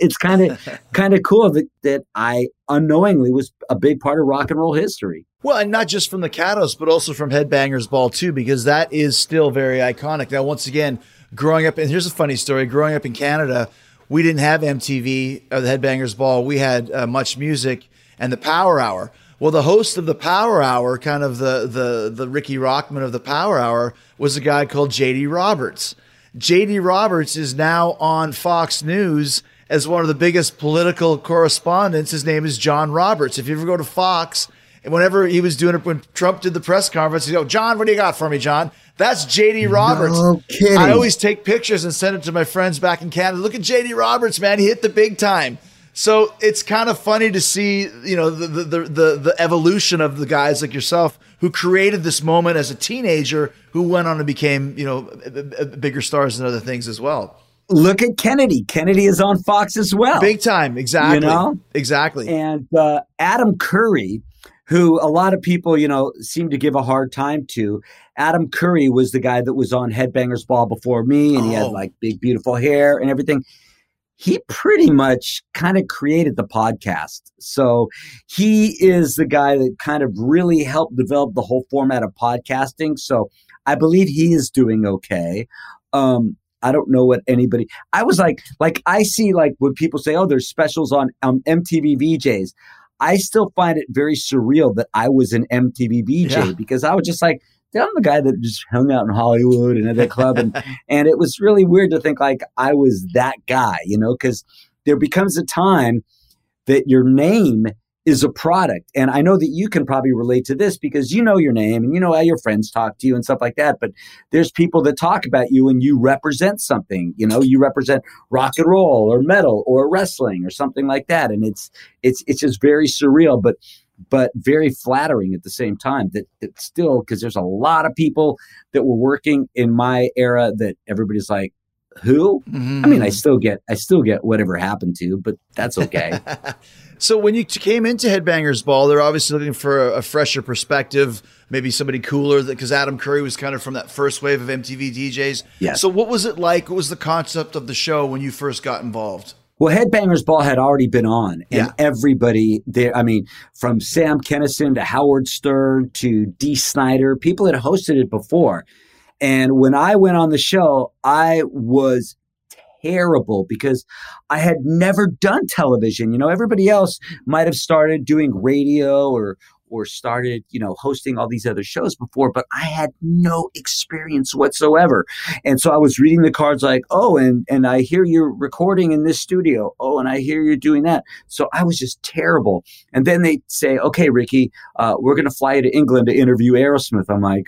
of cool that I unknowingly was a big part of rock and roll history. Well, and not just from the Cat House, but also from Headbangers Ball too, because that is still very iconic. Now, once again, growing up, and here's a funny story, growing up in Canada, we didn't have MTV or the Headbangers Ball. We had Much Music and the Power Hour. Well, the host of the Power Hour, kind of the Ricky Rockman of the Power Hour, was a guy called J.D. Roberts. J.D. Roberts is now on Fox News as one of the biggest political correspondents. His name is John Roberts. If you ever go to Fox, and whenever he was doing it, when Trump did the press conference, he'd go, John, what do you got for me, John? That's J.D. Roberts. No kidding. I always take pictures and send it to my friends back in Canada. Look at J.D. Roberts, man. He hit the big time. So it's kind of funny to see, you know, the evolution of the guys like yourself who created this moment as a teenager who went on and became, you know, bigger stars and other things as well. Look at Kennedy. Kennedy is on Fox as well. Big time. Exactly. You know? Exactly. And Adam Curry, who a lot of people, you know, seem to give a hard time to. Adam Curry was the guy that was on Headbangers Ball before me, and he had like big, beautiful hair and everything. He pretty much kind of created the podcast. So he is the guy that kind of really helped develop the whole format of podcasting. So I believe he is doing okay. I don't know what anybody, I was like I see like when people say, oh, there's specials on MTV VJs. I still find it very surreal that I was an MTV VJ because I was just like, I'm the guy that just hung out in Hollywood and at that club. And it was really weird to think like I was that guy, you know, because there becomes a time that your name is a product. And I know that you can probably relate to this because you know your name and you know how your friends talk to you and stuff like that. But there's people that talk about you and you represent something, you know, you represent rock and roll or metal or wrestling or something like that. And it's just very surreal, but very flattering at the same time that still, because there's a lot of people that were working in my era that everybody's like, who? Mm-hmm. I mean, I still get whatever happened to, but that's okay. So when you came into Headbangers Ball, they're obviously looking for a fresher perspective, maybe somebody cooler, because Adam Curry was kind of from that first wave of MTV DJs. Yes. So what was it like? What was the concept of the show when you first got involved? Well, Headbangers Ball had already been on, and everybody there, I mean, from Sam Kinison to Howard Stern to Dee Snider, people had hosted it before. And when I went on the show, I was terrible because I had never done television. You know, everybody else might have started doing radio or started, you know, hosting all these other shows before, but I had no experience whatsoever. And so I was reading the cards like, oh, and I hear you're recording in this studio. Oh, and I hear you're doing that. So I was just terrible. And then they say, okay, Ricky, we're going to fly you to England to interview Aerosmith. I'm like,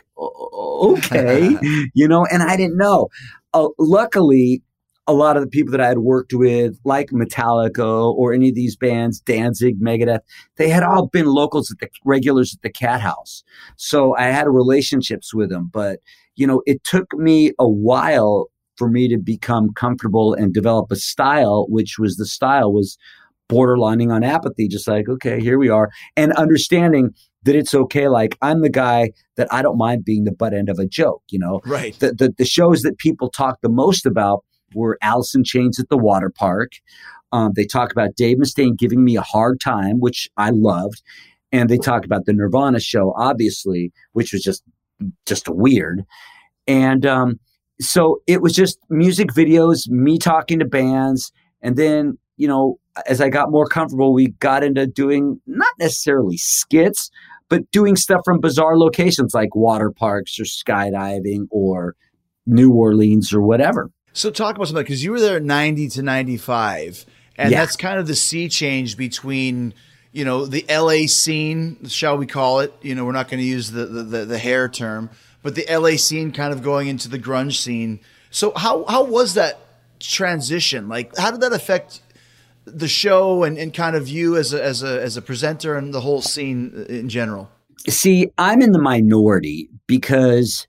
okay, you know, and I didn't know. Luckily, a lot of the people that I had worked with, like Metallica or any of these bands, Danzig, Megadeth, they had all been locals at the regulars at the Cat House. So I had relationships with them. But, you know, it took me a while for me to become comfortable and develop a style, which was the style was borderlining on apathy, just like, okay, here we are. And understanding that it's okay. Like I'm the guy that I don't mind being the butt end of a joke, you know? Right. The shows that people talk the most about were Alice in Chains at the water park. They talk about Dave Mustaine giving me a hard time, which I loved. And they talk about the Nirvana show, obviously, which was just weird. And so it was just music videos, me talking to bands. And then, you know, as I got more comfortable, we got into doing not necessarily skits, but doing stuff from bizarre locations like water parks or skydiving or New Orleans or whatever. So talk about something, because you were there 90 to 95, and that's kind of the sea change between, you know, the LA scene, shall we call it? You know, we're not going to use the hair term, but the LA scene kind of going into the grunge scene. So how was that transition? Like, how did that affect the show and kind of you as a presenter and the whole scene in general? See, I'm in the minority because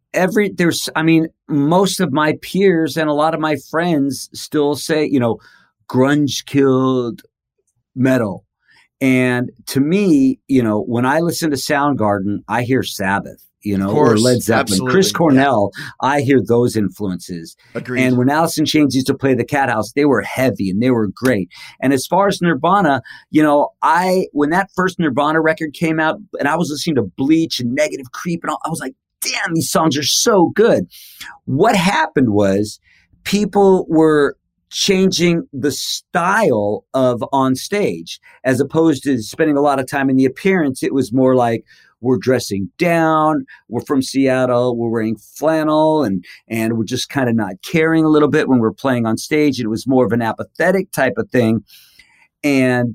most of my peers and a lot of my friends still say, grunge killed metal. And to me, when I listen to Soundgarden, I hear Sabbath, or Led Zeppelin, absolutely. Chris Cornell, I hear those influences. Agreed. And when Alice in Chains used to play the Cat House, they were heavy and they were great. And as far as Nirvana, when that first Nirvana record came out and I was listening to Bleach and Negative Creep and all, I was like, damn, these songs are so good. What happened was people were changing the style of on stage as opposed to spending a lot of time in the appearance. It was more like, we're dressing down, we're from Seattle, we're wearing flannel, and we're just kind of not caring a little bit when we're playing on stage. It was more of an apathetic type of thing. And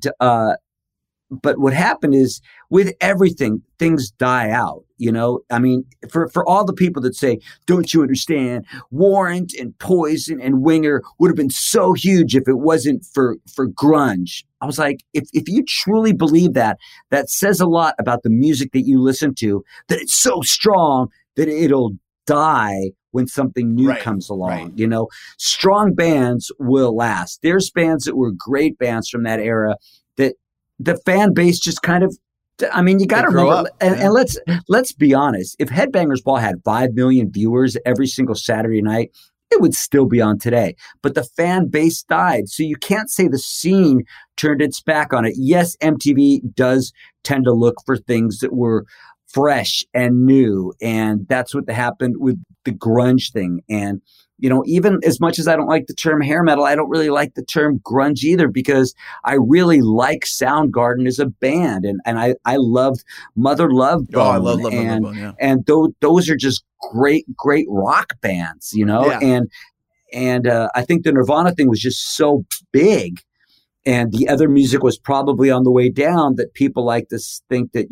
but what happened is with everything, things die out, for all the people that say, don't you understand, Warrant and Poison and Winger would have been so huge if it wasn't for grunge. I was like, if you truly believe that says a lot about the music that you listen to, that it's so strong that it'll die when something new comes along. Right. Strong bands will last. There's bands that were great bands from that era that the fan base just kind of, you got to remember, and let's be honest. If Headbangers Ball had 5 million viewers every single Saturday night, it would still be on today. But the fan base died. So you can't say the scene turned its back on it. Yes, MTV does tend to look for things that were fresh and new. And that's what happened with the grunge thing. And, even as much as I don't like the term hair metal, I don't really like the term grunge either, because I really like Soundgarden as a band. And I loved Mother Love Bone. Oh, I love Mother Love Bone, yeah. And those are just great rock bands, Yeah. And I think the Nirvana thing was just so big, and the other music was probably on the way down, that people like to think that,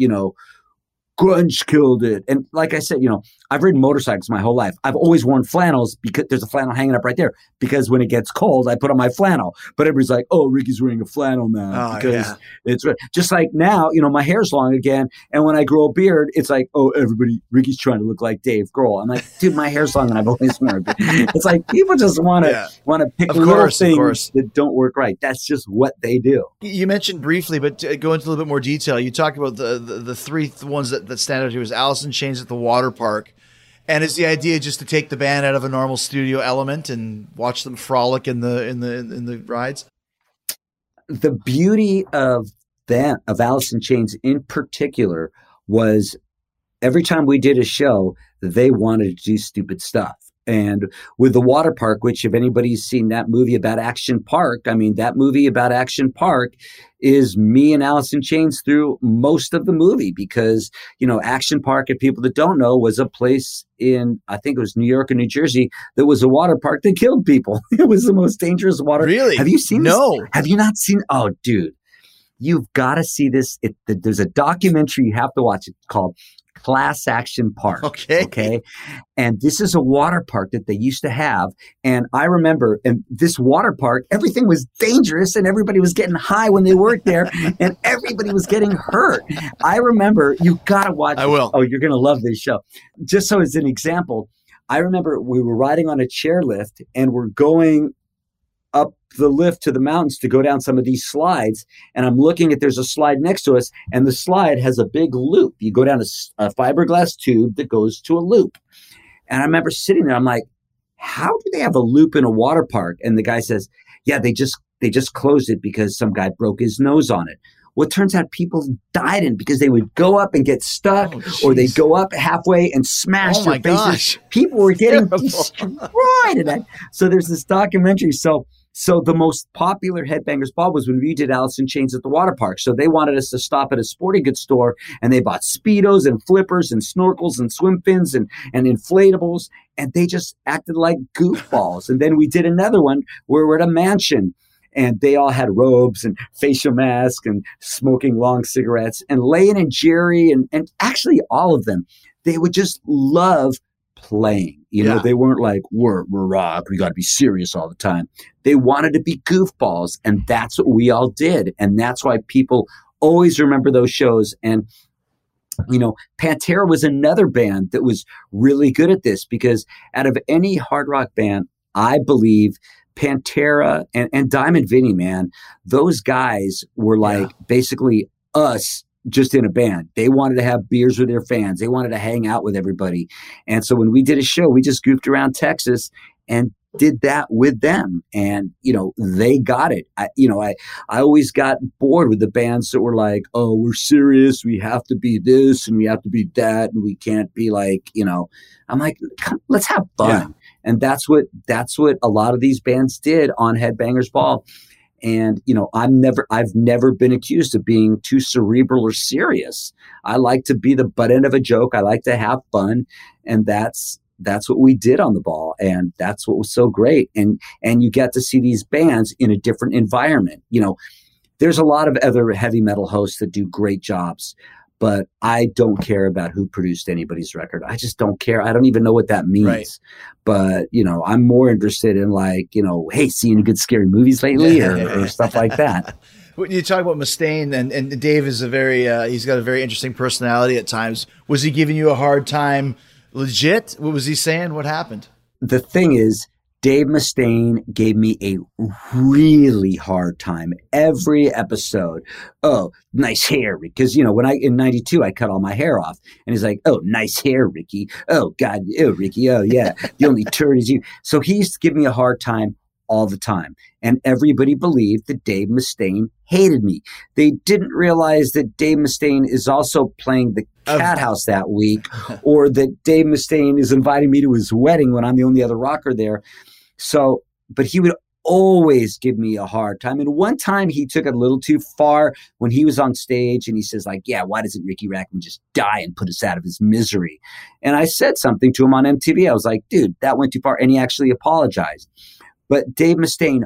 grunge killed it. And like I said, I've ridden motorcycles my whole life. I've always worn flannels because there's a flannel hanging up right there, because when it gets cold, I put on my flannel. But everybody's like, oh, Ricky's wearing a flannel now because it's just like now, my hair's long again. And when I grow a beard, it's like, oh, Ricky's trying to look like Dave Grohl. I'm like, dude, my hair's long and I've always worn a beard. It's like people just want to pick little things that don't work right. That's just what they do. You mentioned briefly, but to go into a little bit more detail, you talked about the three ones that stand out here was Alice in Chains at the water park. And is the idea just to take the band out of a normal studio element and watch them frolic in the rides? The beauty of Alice in Chains in particular was every time we did a show, they wanted to do stupid stuff. And with the water park, which if anybody's seen that movie about Action Park, that movie about Action Park is me and Alice in Chains through most of the movie, because, Action Park, if people that don't know, was a place in, I think it was New York or New Jersey, that was a water park that killed people. It was the most dangerous water. Really? Have you seen this? No. Have you not seen? Oh, dude, you've got to see this. There's a documentary you have to watch. It's called Class Action Park. Okay. And this is a water park that they used to have. And I remember in this water park, everything was dangerous and everybody was getting high when they worked there and everybody was getting hurt. I remember, you got to watch. I will. Oh, you're going to love this show. Just so as an example, I remember we were riding on a chairlift and we're going up the lift to the mountains to go down some of these slides. And I'm looking at, there's a slide next to us and the slide has a big loop. You go down a fiberglass tube that goes to a loop. And I remember sitting there, I'm like, how do they have a loop in a water park? And the guy says, yeah, they just closed it because some guy broke his nose on it. Well, it turns out people died in because they would go up and get stuck, or they'd go up halfway and smash their faces. Gosh. People were getting destroyed in that. So there's this documentary. So the most popular Headbangers Ball was when we did Alice in Chains at the water park. So they wanted us to stop at a sporting goods store, and they bought Speedos and flippers and snorkels and swim fins and inflatables, and they just acted like goofballs. And then we did another one where we're at a mansion, and they all had robes and facial masks and smoking long cigarettes. And Layton and Jerry and actually all of them, they would just love playing. You know, they weren't like, we're rock, we got to be serious all the time. They wanted to be goofballs, and that's what we all did. And that's why people always remember those shows. And, you know, Pantera was another band that was really good at this, because out of any hard rock band, I believe Pantera and Diamond Vinny, man, those guys were like basically us just in a band. They wanted to have beers with their fans. They wanted to hang out with everybody. And so when we did a show, we just goofed around Texas and did that with them. And, you know, they got it. I always got bored with the bands that were like, oh, we're serious. We have to be this and we have to be that. And we can't be like, you know, I'm like, come, let's have fun. Yeah. And that's what a lot of these bands did on Headbangers Ball. And, you know, I've never been accused of being too cerebral or serious. I like to be the butt end of a joke. I like to have fun. And that's what we did on the ball. And that's what was so great. And you get to see these bands in a different environment. You know, there's a lot of other heavy metal hosts that do great jobs, but I don't care about who produced anybody's record. I just don't care. I don't even know what that means. Right. But, you know, I'm more interested in like, you know, hey, seeing good scary movies lately or stuff like that. When you talk about Mustaine, and Dave is he's got a very interesting personality at times. Was he giving you a hard time legit? What was he saying? What happened? The thing is, Dave Mustaine gave me a really hard time every episode. Oh, nice hair. Because, you know, in 92, I cut all my hair off. And he's like, oh, nice hair, Ricky. Oh, God. Oh, Ricky. Oh, yeah. The only turd is you. So he used to give me a hard time all the time. And everybody believed that Dave Mustaine hated me. They didn't realize that Dave Mustaine is also playing the Cat House that week, or that Dave Mustaine is inviting me to his wedding when I'm the only other rocker there. So, but he would always give me a hard time. And one time he took it a little too far when he was on stage and he says like, yeah, why doesn't Ricky Rackman just die and put us out of his misery? And I said something to him on MTV. I was like, dude, that went too far. And he actually apologized. But Dave Mustaine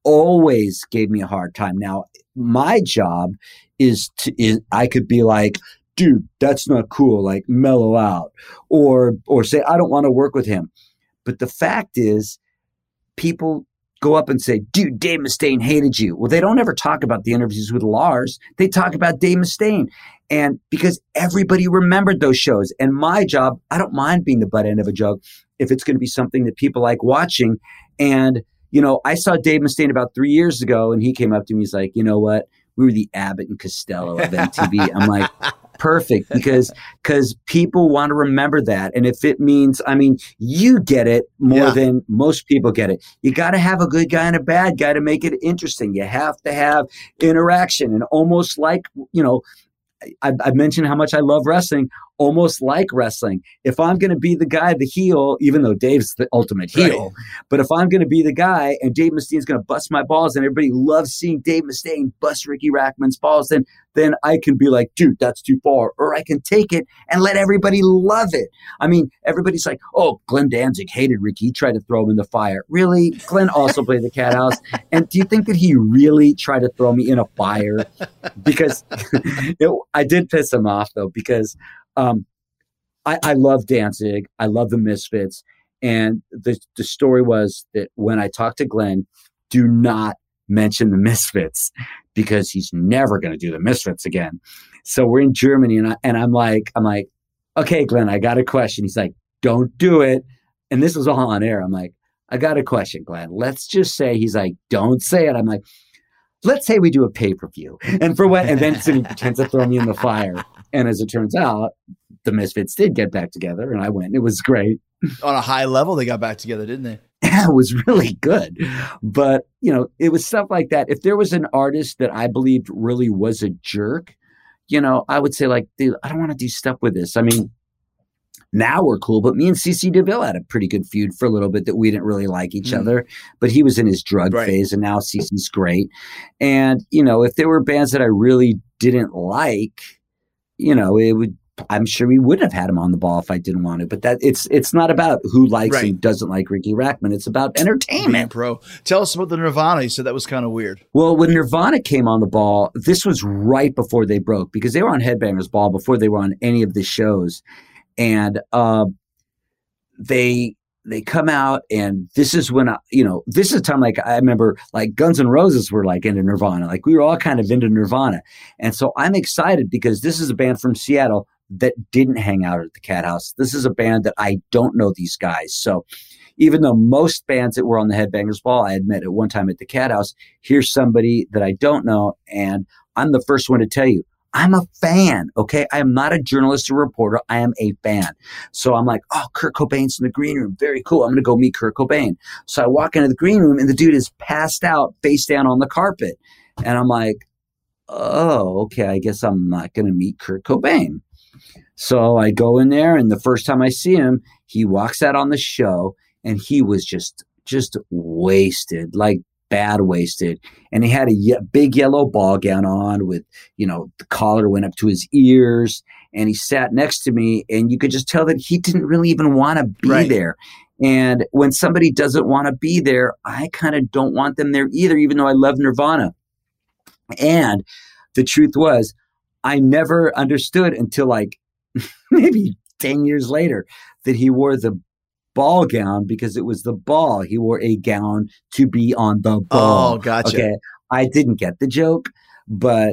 always gave me a hard time. Now, my job is I could be like, dude, that's not cool. Like mellow out or say, I don't want to work with him. But the fact is, people go up and say, dude, Dave Mustaine hated you. Well, they don't ever talk about the interviews with Lars. They talk about Dave Mustaine. And because everybody remembered those shows. And my job, I don't mind being the butt end of a joke if it's going to be something that people like watching. And, you know, I saw Dave Mustaine about 3 years ago and he came up to me. He's like, you know what? We were the Abbott and Costello of MTV. I'm like, perfect, because people want to remember that. And if it means, I mean, you get it more than most people get it. You got to have a good guy and a bad guy to make it interesting. You have to have interaction, and almost like, you know, I mentioned how much I love wrestling, almost like wrestling. If I'm going to be the guy, the heel, even though Dave's the ultimate heel, right, but if I'm going to be the guy and Dave Mustaine's going to bust my balls and everybody loves seeing Dave Mustaine bust Ricky Rackman's balls, then I can be like, dude, that's too far. Or I can take it and let everybody love it. I mean, everybody's like, oh, Glenn Danzig hated Ricky. He tried to throw him in the fire. Really? Glenn also played the Cat House. And do you think that he really tried to throw me in a fire? Because I did piss him off, though, because I love Danzig. I love the Misfits. And the story was that when I talked to Glenn, do not mention the Misfits, because he's never going to do the Misfits again. So we're in Germany and I'm like, okay, Glenn, I got a question. He's like, don't do it. And this was all on air. I'm like, I got a question, Glenn. Let's just say, he's like, don't say it. I'm like, let's say we do a pay-per-view. And for what? And then he pretends to throw me in the fire. And as it turns out, the Misfits did get back together and I went. It was great. On a high level, they got back together, didn't they? It was really good. But, you know, it was stuff like that. If there was an artist that I believed really was a jerk, you know, I would say like, dude, I don't want to do stuff with this. I mean, now we're cool, but me and CeCe DeVille had a pretty good feud for a little bit that we didn't really like each other, but he was in his drug phase and now CeCe's great. And, you know, if there were bands that I really didn't like, you know, I'm sure we wouldn't have had him on the ball if I didn't want to, but that it's not about who likes and doesn't like Ricky Rackman. It's about entertainment. Pro. Tell us about the Nirvana. You said that was kind of weird. Well, when Nirvana came on the ball, this was right before they broke, because they were on Headbangers Ball before they were on any of the shows. And they they come out, and this is when this is a time, like, I remember, like, Guns N' Roses were like into Nirvana. Like, we were all kind of into Nirvana. And so I'm excited because this is a band from Seattle that didn't hang out at the Cat House. This is a band that I don't know these guys. So even though most bands that were on the Headbangers Ball I had met at one time at the Cat House, here's somebody that I don't know, and I'm the first one to tell you, I'm a fan, okay? I am not a journalist or reporter. I am a fan. So I'm like, oh, Kurt Cobain's in the green room. Very cool. I'm going to go meet Kurt Cobain. So I walk into the green room, and the dude is passed out, face down on the carpet. And I'm like, oh, okay, I guess I'm not going to meet Kurt Cobain. So I go in there, and the first time I see him, he walks out on the show, and he was just wasted, like bad wasted. And he had a big yellow ball gown on with, the collar went up to his ears, and he sat next to me, and you could just tell that he didn't really even want to be there. And when somebody doesn't want to be there, I kind of don't want them there either, even though I love Nirvana. And the truth was, I never understood until like maybe 10 years later that he wore the ball gown because it was the ball. He wore a gown to be on the ball. Oh, gotcha. Okay. I didn't get the joke, but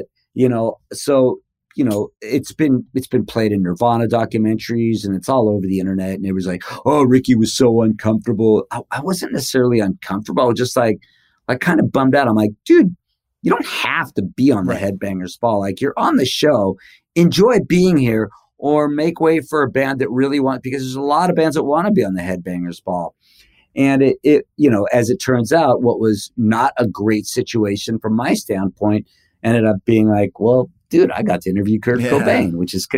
it's been played in Nirvana documentaries, and it's all over the internet, and it was like, oh, Ricky was so uncomfortable. I wasn't necessarily uncomfortable. I was just like kind of bummed out. I'm like, dude, you don't have to be on the Headbangers Ball. Like, you're on the show, enjoy being here, or make way for a band that really because there's a lot of bands that want to be on the Headbangers Ball. And it as it turns out, what was not a great situation from my standpoint ended up being like, well, dude, I got to interview Kurt Cobain, which is,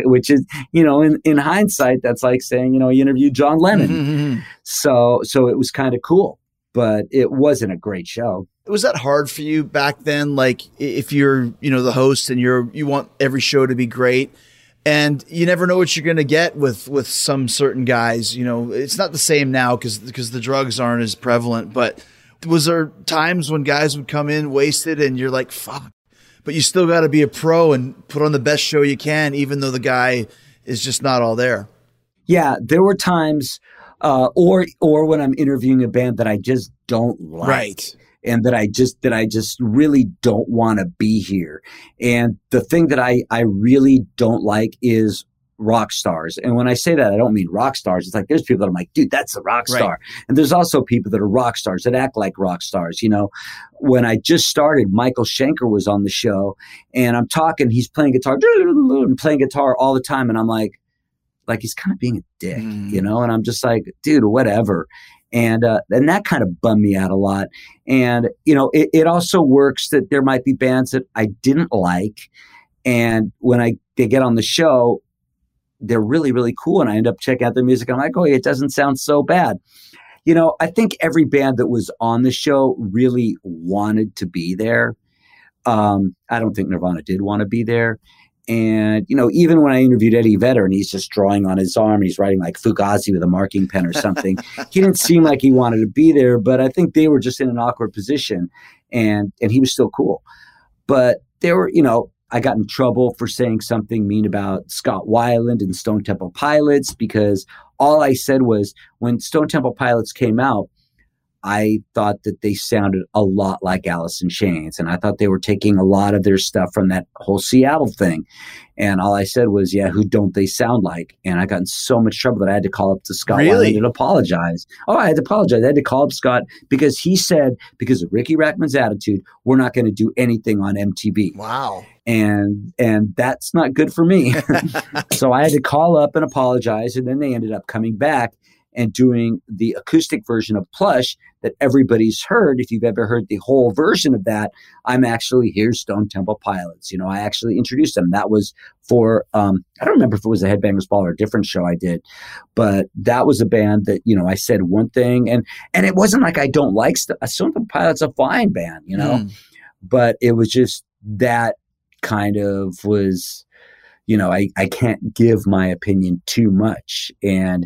in hindsight, that's like saying, you interviewed John Lennon. Mm-hmm. So it was kind of cool, but it wasn't a great show. Was that hard for you back then? Like, if you're, the host and you want every show to be great, and you never know what you're going to get with some certain guys. It's not the same now because the drugs aren't as prevalent. But was there times when guys would come in wasted and you're like, fuck, but you still got to be a pro and put on the best show you can, even though the guy is just not all there? Yeah, there were times, or when I'm interviewing a band that I just don't like. Right. And that I just really don't want to be here. And the thing that I really don't like is rock stars. And when I say that, I don't mean rock stars. It's like, there's people that I'm like, dude, that's a rock star. Right. And there's also people that are rock stars that act like rock stars. When I just started, Michael Schenker was on the show, and I'm talking, he's playing guitar and playing guitar all the time. And I'm like he's kind of being a dick, and I'm just like, dude, whatever. And that kind of bummed me out a lot. And, it also works that there might be bands that I didn't like. And when they get on the show, they're really, really cool. And I end up checking out their music. And I'm like, oh, it doesn't sound so bad. I think every band that was on the show really wanted to be there. I don't think Nirvana did want to be there. And, even when I interviewed Eddie Vedder and he's just drawing on his arm, he's writing like Fugazi with a marking pen or something. He didn't seem like he wanted to be there, but I think they were just in an awkward position, and he was still cool. But there were, I got in trouble for saying something mean about Scott Weiland and Stone Temple Pilots, because all I said was, when Stone Temple Pilots came out, I thought that they sounded a lot like Alice in Chains, and I thought they were taking a lot of their stuff from that whole Seattle thing. And all I said was, yeah, who don't they sound like? And I got in so much trouble that I had to call up to Scott Weiland and apologize. Oh, I had to apologize. I had to call up Scott because he said, because of Ricky Rackman's attitude, we're not going to do anything on MTV. Wow. And that's not good for me. So I had to call up and apologize, and then they ended up coming back and doing the acoustic version of Plush that everybody's heard. If you've ever heard the whole version of that, I'm actually, here's Stone Temple Pilots. I actually introduced them. That was for, I don't remember if it was a Headbangers Ball or a different show I did, but that was a band that, I said one thing, and it wasn't like I don't like Stone Temple Pilots, a fine band, but it was just that kind of was, I can't give my opinion too much. And,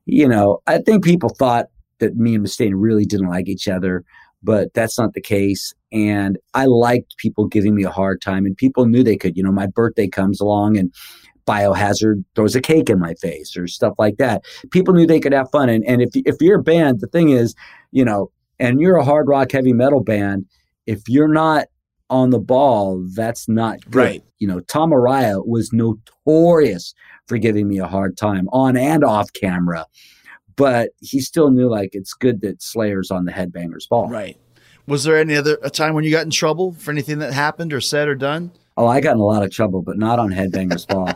I think people thought that me and Mustaine really didn't like each other, but that's not the case. And I liked people giving me a hard time, and people knew they could. My birthday comes along, and Biohazard throws a cake in my face or stuff like that. People knew they could have fun. And if you're a band, the thing is, you know, and you're a hard rock, heavy metal band, if you're not on the ball, that's not good. Right. You know, Tom Araya was notorious for giving me a hard time on and off camera, but he still knew, like, it's good that Slayer's on the Headbangers Ball. Right. Was there a time when you got in trouble for anything that happened or said or done? Oh, I got in a lot of trouble, but not on Headbangers Ball.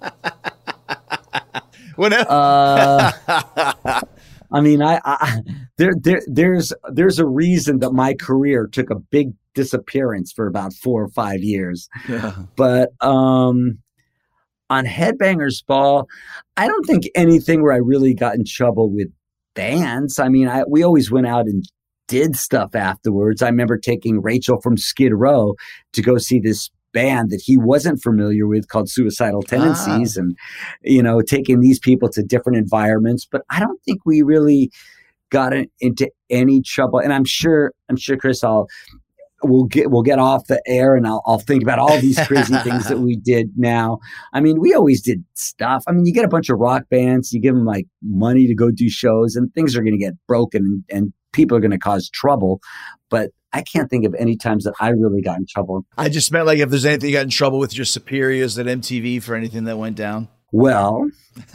I mean, there's a reason that my career took a big disappearance for about 4 or 5 years. Yeah. But on Headbangers Ball, I don't think anything where I really got in trouble with bands. I mean, we always went out and did stuff afterwards. I remember taking Rachel from Skid Row to go see this band that he wasn't familiar with called Suicidal Tendencies, and, you know, taking these people to different environments. But I don't think we really got into any trouble. And I'm sure, Chris, we'll get off the air and I'll think about all these crazy things that we did now. I mean, we always did stuff. I mean, you get a bunch of rock bands, you give them like money to go do shows, and things are going to get broken and people are going to cause trouble. But I can't think of any times that I really got in trouble. I just meant, like, if there's anything you got in trouble with your superiors at MTV for anything that went down. Well,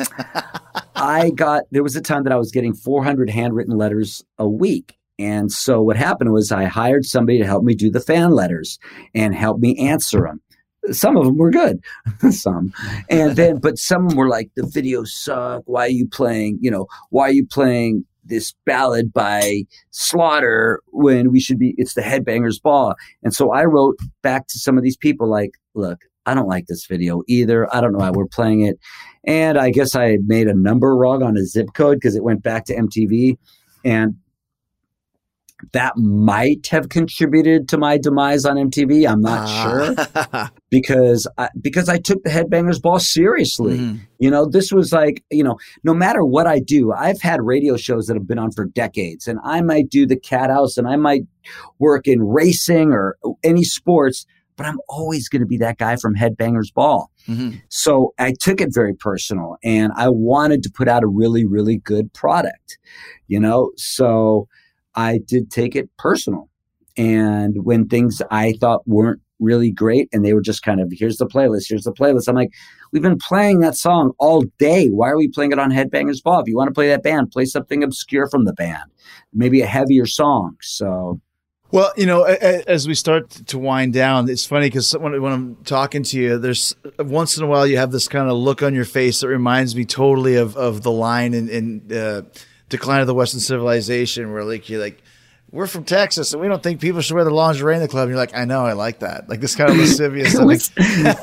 there was a time that I was getting 400 handwritten letters a week. And so what happened was I hired somebody to help me do the fan letters and help me answer them. Some of them were good, but some of them were like, the videos suck. Why are you playing this ballad by Slaughter when it's the Headbangers Ball? And so I wrote back to some of these people like, look, I don't like this video either. I don't know why we're playing it. And I guess I made a number wrong on a zip code because it went back to MTV. And that might have contributed to my demise on MTV. I'm not sure because I took the Headbangers Ball seriously. Mm. You know, this was like, you know, no matter what I do, I've had radio shows that have been on for decades, and I might do the Cat House and I might work in racing or any sports, but I'm always going to be that guy from Headbangers Ball. Mm-hmm. So I took it very personal, and I wanted to put out a really, really good product, you know? So I did take it personal. And when things I thought weren't really great and they were just kind of, here's the playlist. I'm like, we've been playing that song all day. Why are we playing it on Headbangers Ball? If you want to play that band, play something obscure from the band, maybe a heavier song. So, well, you know, as we start to wind down, it's funny because when I'm talking to you, there's once in a while you have this kind of look on your face that reminds me totally of the line in Decline of the Western Civilization, where you're like, we're from Texas and we don't think people should wear the lingerie in the club. And you're like, I know, I like that. Like this kind of lascivious. Tell us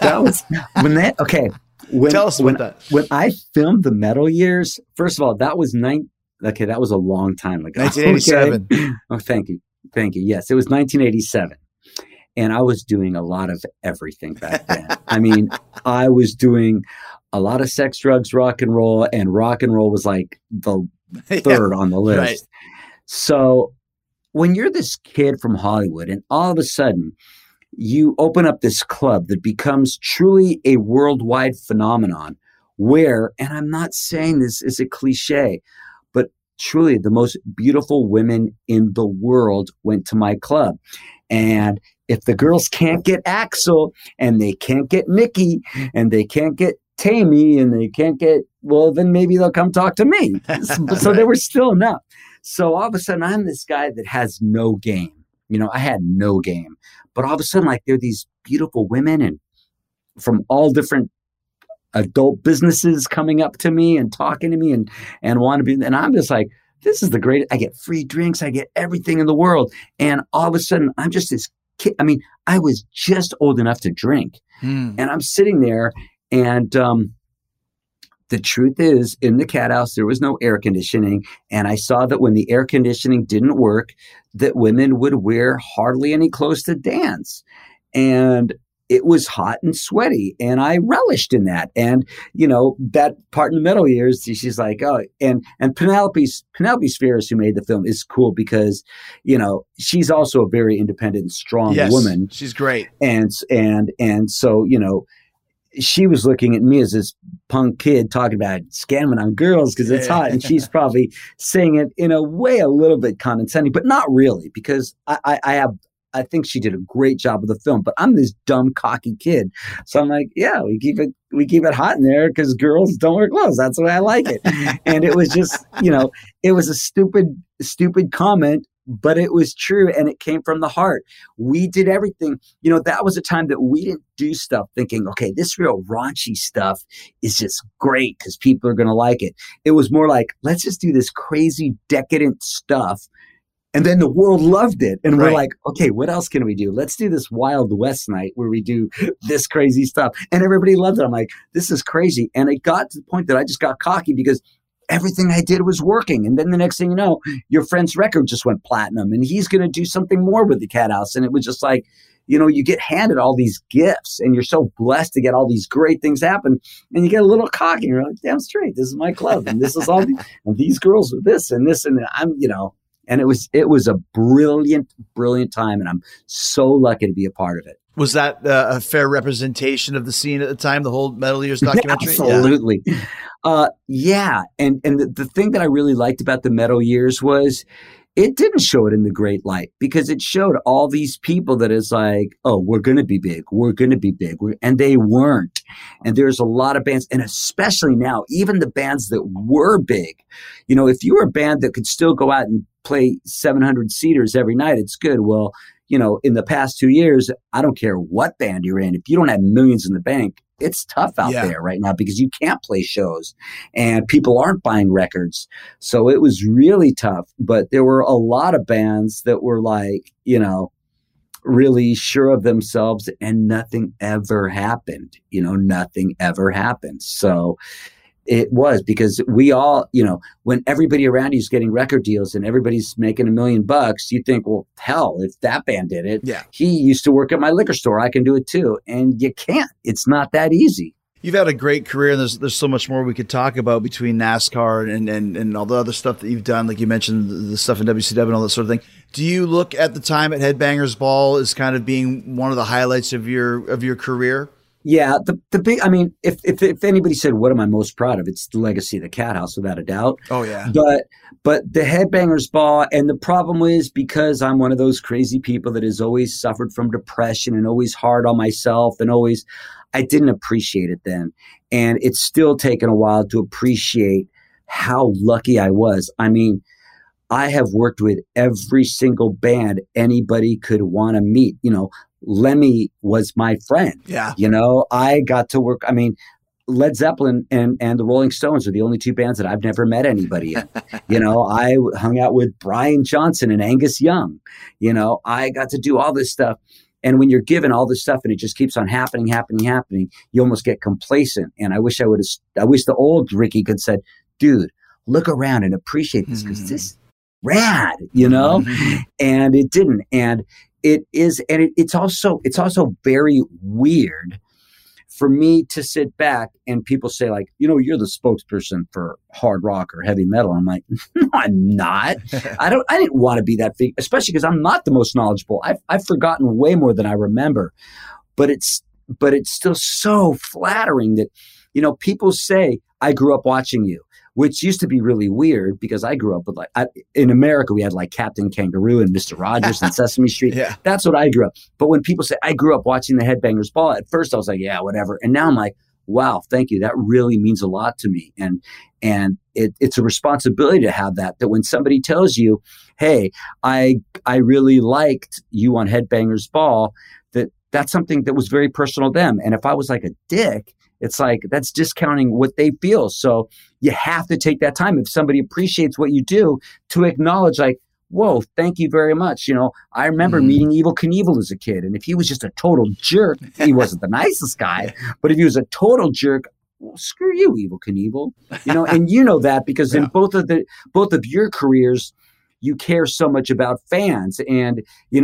about that. When I filmed the Metal Years, first of all, that was that was a long time ago. 1987. Okay. Oh, thank you. Yes, it was 1987. And I was doing a lot of everything back then. I mean, I was doing a lot of sex, drugs, rock and roll was like the third on the list. Right. So when you're this kid from Hollywood and all of a sudden you open up this club that becomes truly a worldwide phenomenon where, and I'm not saying this is a cliche, but truly the most beautiful women in the world went to my club. And if the girls can't get Axl and they can't get Mickey and they can't get Tammy and they can't get, well, then maybe they'll come talk to me. So there was still enough. So all of a sudden I'm this guy that has no game. You know, I had no game, but all of a sudden, like, there are these beautiful women and from all different adult businesses coming up to me and talking to me and want to be, and I'm just like, this is the great, I get free drinks. I get everything in the world. And all of a sudden I'm just this kid. I mean, I was just old enough to drink and I'm sitting there. And the truth is, in the Cat House, there was no air conditioning. And I saw that when the air conditioning didn't work, that women would wear hardly any clothes to dance. And it was hot and sweaty. And I relished in that. And, you know, that part in the Metal Years, she's like, oh, and Penelope Spheris, who made the film, is cool because, you know, she's also a very independent and strong woman. She's great. And so, you know, she was looking at me as this punk kid talking about scamming on girls because it's hot. And she's probably saying it in a way a little bit condescending, but not really, because I think she did a great job with the film, but I'm this dumb, cocky kid. So I'm like, yeah, we keep it hot in there because girls don't wear clothes. That's the way I like it. And it was just, it was a stupid comment, but it was true. And it came from the heart. We did everything. That was a time that we didn't do stuff thinking, okay, this real raunchy stuff is just great because people are going to like it. It was more like, let's just do this crazy decadent stuff. And then the world loved it. And we're like, okay, what else can we do? Let's do this Wild West night where we do this crazy stuff. And everybody loved it. I'm like, this is crazy. And it got to the point that I just got cocky because everything I did was working. And then the next thing you know, your friend's record just went platinum and he's going to do something more with the Cat House. And it was just like, you get handed all these gifts and you're so blessed to get all these great things happen. And you get a little cocky. And you're like, damn straight, this is my club. And this is all, and these girls are this and this. And I'm, and it was a brilliant, brilliant time. And I'm so lucky to be a part of it. Was that a fair representation of the scene at the time, the whole Metal Years documentary? Absolutely. Yeah. And the thing that I really liked about the Metal Years was it didn't show it in the great light because it showed all these people that is like, oh, we're going to be big. We're going to be big. And they weren't. And there's a lot of bands, and especially now, even the bands that were big, if you were a band that could still go out and play 700 seaters every night, it's good. Well, in the past 2 years, I don't care what band you're in. If you don't have millions in the bank, it's tough out there right now because you can't play shows and people aren't buying records. So it was really tough. But there were a lot of bands that were like, really sure of themselves and nothing ever happened. Nothing ever happened. So it was because we all, when everybody around you is getting record deals and everybody's making $1 million, you think, well, hell, if that band did it, he used to work at my liquor store, I can do it too. And you can't. It's not that easy. You've had a great career, and there's so much more we could talk about between NASCAR and all the other stuff that you've done. Like you mentioned, the stuff in WCW and all that sort of thing. Do you look at the time at Headbangers Ball as kind of being one of the highlights of your career? Yeah, the big, I mean, if anybody said, what am I most proud of? It's the legacy of the Cat House, without a doubt. Oh, yeah. But the Headbangers Ball, and the problem is because I'm one of those crazy people that has always suffered from depression and always hard on myself and always, I didn't appreciate it then. And it's still taken a while to appreciate how lucky I was. I mean, I have worked with every single band anybody could want to meet. Lemmy was my friend. Yeah. I got to work. I mean, Led Zeppelin and the Rolling Stones are the only two bands that I've never met anybody in. I hung out with Brian Johnson and Angus Young. I got to do all this stuff. And when you're given all this stuff and it just keeps on happening, you almost get complacent. And I wish the old Ricky could said, dude, look around and appreciate this because this is rad, and it didn't. And it is, and it's also very weird for me to sit back and people say like, you're the spokesperson for hard rock or heavy metal. I'm like, no, I'm not. I didn't want to be that big, especially because I'm not the most knowledgeable. I've forgotten way more than I remember, but it's still so flattering that, people say, I grew up watching you, which used to be really weird because I grew up with in America, we had like Captain Kangaroo and Mr. Rogers and Sesame Street. Yeah. That's what I grew up. But when people say I grew up watching the Headbangers Ball, at first I was like, yeah, whatever. And now I'm like, wow, thank you. That really means a lot to me. And it's a responsibility to have that when somebody tells you, hey, I really liked you on Headbangers Ball, that's something that was very personal to them. And if I was like a dick, it's like that's discounting what they feel. So you have to take that time. If somebody appreciates what you do, to acknowledge like, whoa, thank you very much. I remember meeting Evel Knievel as a kid. And if he was just a total jerk, he wasn't the nicest guy. But if he was a total jerk, well, screw you, Evel Knievel. And that because in both of your careers, you care so much about fans. And,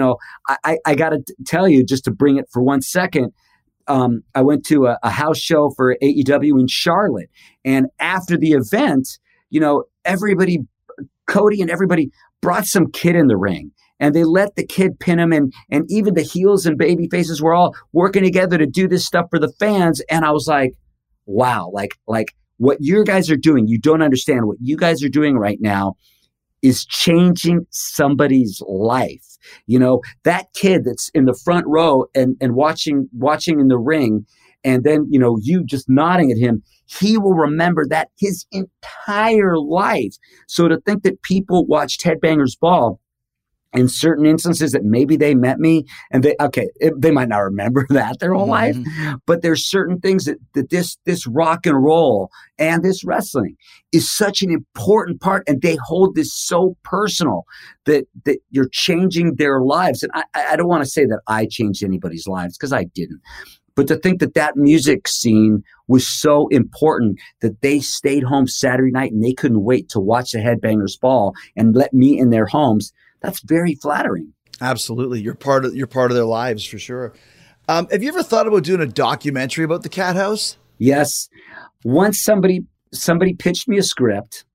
I got to tell you, just to bring it for 1 second, I went to a house show for AEW in Charlotte. And after the event, everybody, Cody and everybody brought some kid in the ring. and they let the kid pin him, and even the heels and baby faces were all working together to do this stuff for the fans. And I was like, wow, like what you guys are doing, you don't understand. What you guys are doing right now is changing somebody's life. You know, that kid that's in the front row and watching in the ring, and then, you know, you just nodding at him, he will remember that his entire life. So to think that people watched Headbangers Ball in certain instances that maybe they met me and they might not remember that their whole life, but there's certain things that this rock and roll and this wrestling is such an important part, and they hold this so personal that you're changing their lives. And I don't want to say that I changed anybody's lives, because I didn't. But to think that music scene was so important that they stayed home Saturday night and they couldn't wait to watch the Headbangers Ball and let me in their homes, that's very flattering. Absolutely. You're part of their lives for sure. Have you ever thought about doing a documentary about the Cat House? Yes. Once somebody pitched me a script,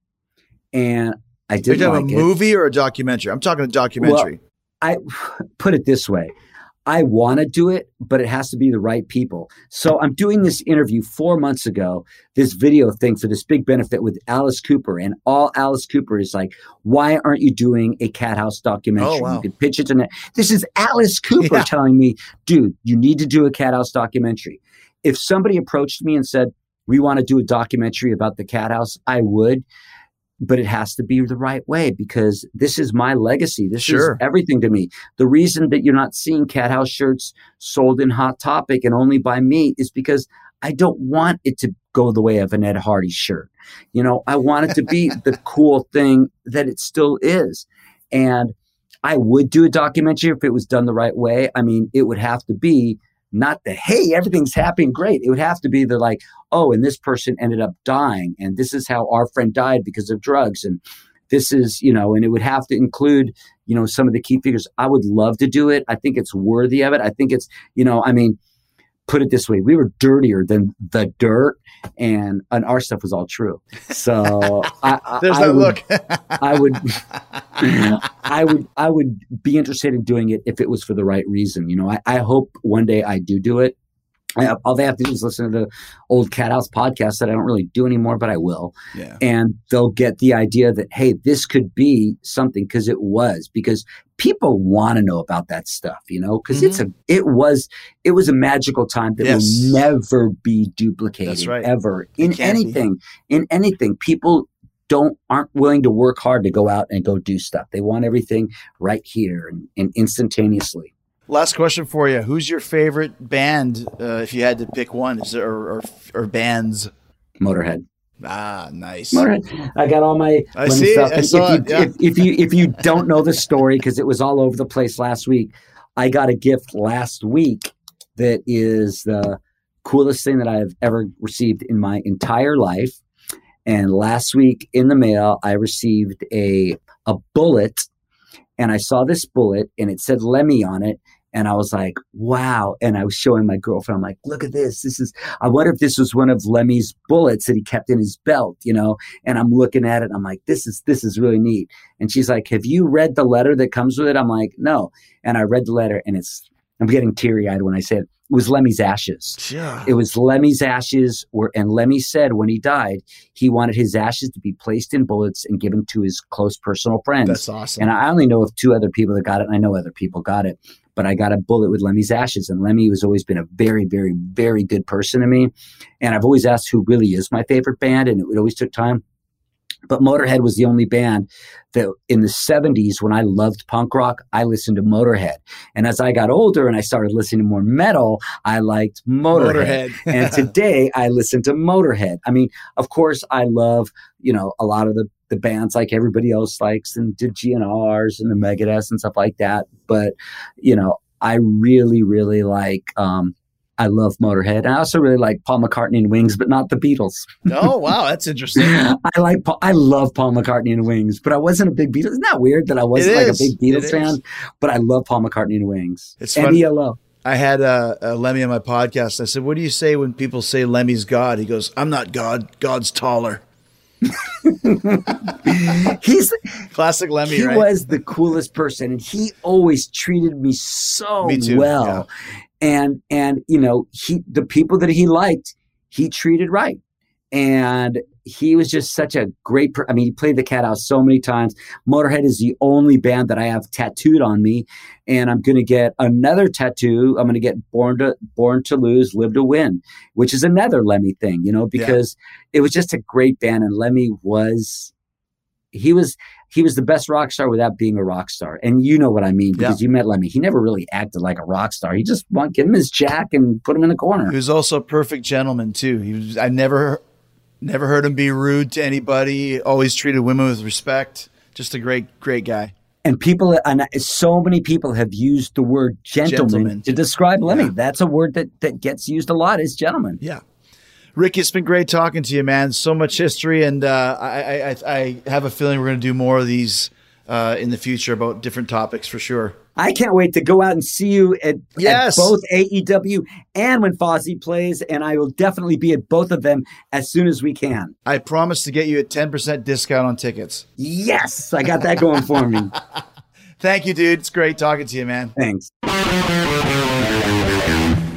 and I didn't like it. A movie or a documentary? I'm talking a documentary. Well, I put it this way. I want to do it, but it has to be the right people. So I'm doing this interview 4 months ago, this video thing for this big benefit with Alice Cooper. And all Alice Cooper is like, why aren't you doing a Cat House documentary? Oh, wow. You could pitch it to This is Alice Cooper telling me, dude, you need to do a Cat House documentary. If somebody approached me and said, we want to do a documentary about the Cat House, I would. But it has to be the right way, because this is my legacy. This is everything to me. The reason that you're not seeing Cat House shirts sold in Hot Topic and only by me is because I don't want it to go the way of an Ed Hardy shirt. You know, I want it to be the cool thing that it still is. And I would do a documentary if it was done the right way. I mean, it would have to be not the, hey, everything's happening great. It would have to be the like, oh, and this person ended up dying, and this is how our friend died because of drugs. And this is, you know, and it would have to include, you know, some of the key figures. I would love to do it. I think it's worthy of it. I think it's, you know, I mean, put it this way, we were dirtier than the dirt, and our stuff was all true. So I would be interested in doing it if it was for the right reason. You know, I hope one day I do it. All they have to do is listen to the old Cat House podcast that I don't really do anymore, but I will. Yeah. And they'll get the idea that, hey, this could be something, because people want to know about that stuff, you know, because it was a magical time that will never be duplicated ever in anything. People aren't willing to work hard to go out and go do stuff. They want everything right here and instantaneously. Last question for you. Who's your favorite band, if you had to pick one, or bands? Motorhead. Ah, nice. Motorhead. I got all my stuff. I saw it. If you don't know the story, because it was all over the place last week, I got a gift last week that is the coolest thing that I have ever received in my entire life. And last week in the mail, I received a bullet, and I saw this bullet, and it said Lemmy on it. And I was like, wow. And I was showing my girlfriend, I'm like, look at this. I wonder if this was one of Lemmy's bullets that he kept in his belt, you know? And I'm looking at it. And I'm like, this is really neat. And she's like, have you read the letter that comes with it? I'm like, no. And I read the letter, and I'm getting teary eyed when I say it. It was Lemmy's ashes. Yeah. It was Lemmy's ashes, and Lemmy said when he died, he wanted his ashes to be placed in bullets and given to his close personal friends. That's awesome. And I only know of 2 other people that got it, and I know other people got it. But I got a bullet with Lemmy's ashes, and Lemmy has always been a very, very, very good person to me. And I've always asked who really is my favorite band, and it always took time. But Motorhead was the only band that in the 70s, when I loved punk rock, I listened to Motorhead. And as I got older and I started listening to more metal, I liked Motorhead. And today I listen to Motorhead. I mean, of course, I love, you know, a lot of the bands like everybody else likes, and the GNRs and the Megadeth and stuff like that. But, you know, I really, really like, I love Motorhead. And I also really like Paul McCartney and Wings, but not the Beatles. Oh, wow. That's interesting. I love Paul McCartney and Wings, but I wasn't a big Beatles. Isn't that weird that I wasn't like a big Beatles fan? But I love Paul McCartney and Wings. It's and funny. ELO. I had a Lemmy on my podcast. I said, what do you say when people say Lemmy's God? He goes, I'm not God. God's taller. He's Classic Lemmy, he right? was the coolest person, and he always treated me so Me too, well. And the people that he liked, he treated right. And he was just such a great he played the cat out so many times. Motorhead is the only band that I have tattooed on me, and I'm going to get another tattoo. I'm going to get Born to Lose, Live to Win, which is another Lemmy thing, because it was just a great band, and Lemmy was the best rock star without being a rock star. And you know what I mean, because you met Lemmy. He never really acted like a rock star. He just give him his jack and put him in the corner. He was also a perfect gentleman too. I never heard him be rude to anybody. Always treated women with respect. Just a great guy. And so many people have used the word gentleman to describe Lemmy. Yeah. That's a word that gets used a lot, is gentleman. Yeah. Ricky, it's been great talking to you, man. So much history, and I have a feeling we're going to do more of these in the future about different topics for sure. I can't wait to go out and see you at both AEW and when Fozzy plays, and I will definitely be at both of them as soon as we can. I promise to get you a 10% discount on tickets. Yes, I got that going for me. Thank you, dude. It's great talking to you, man. Thanks.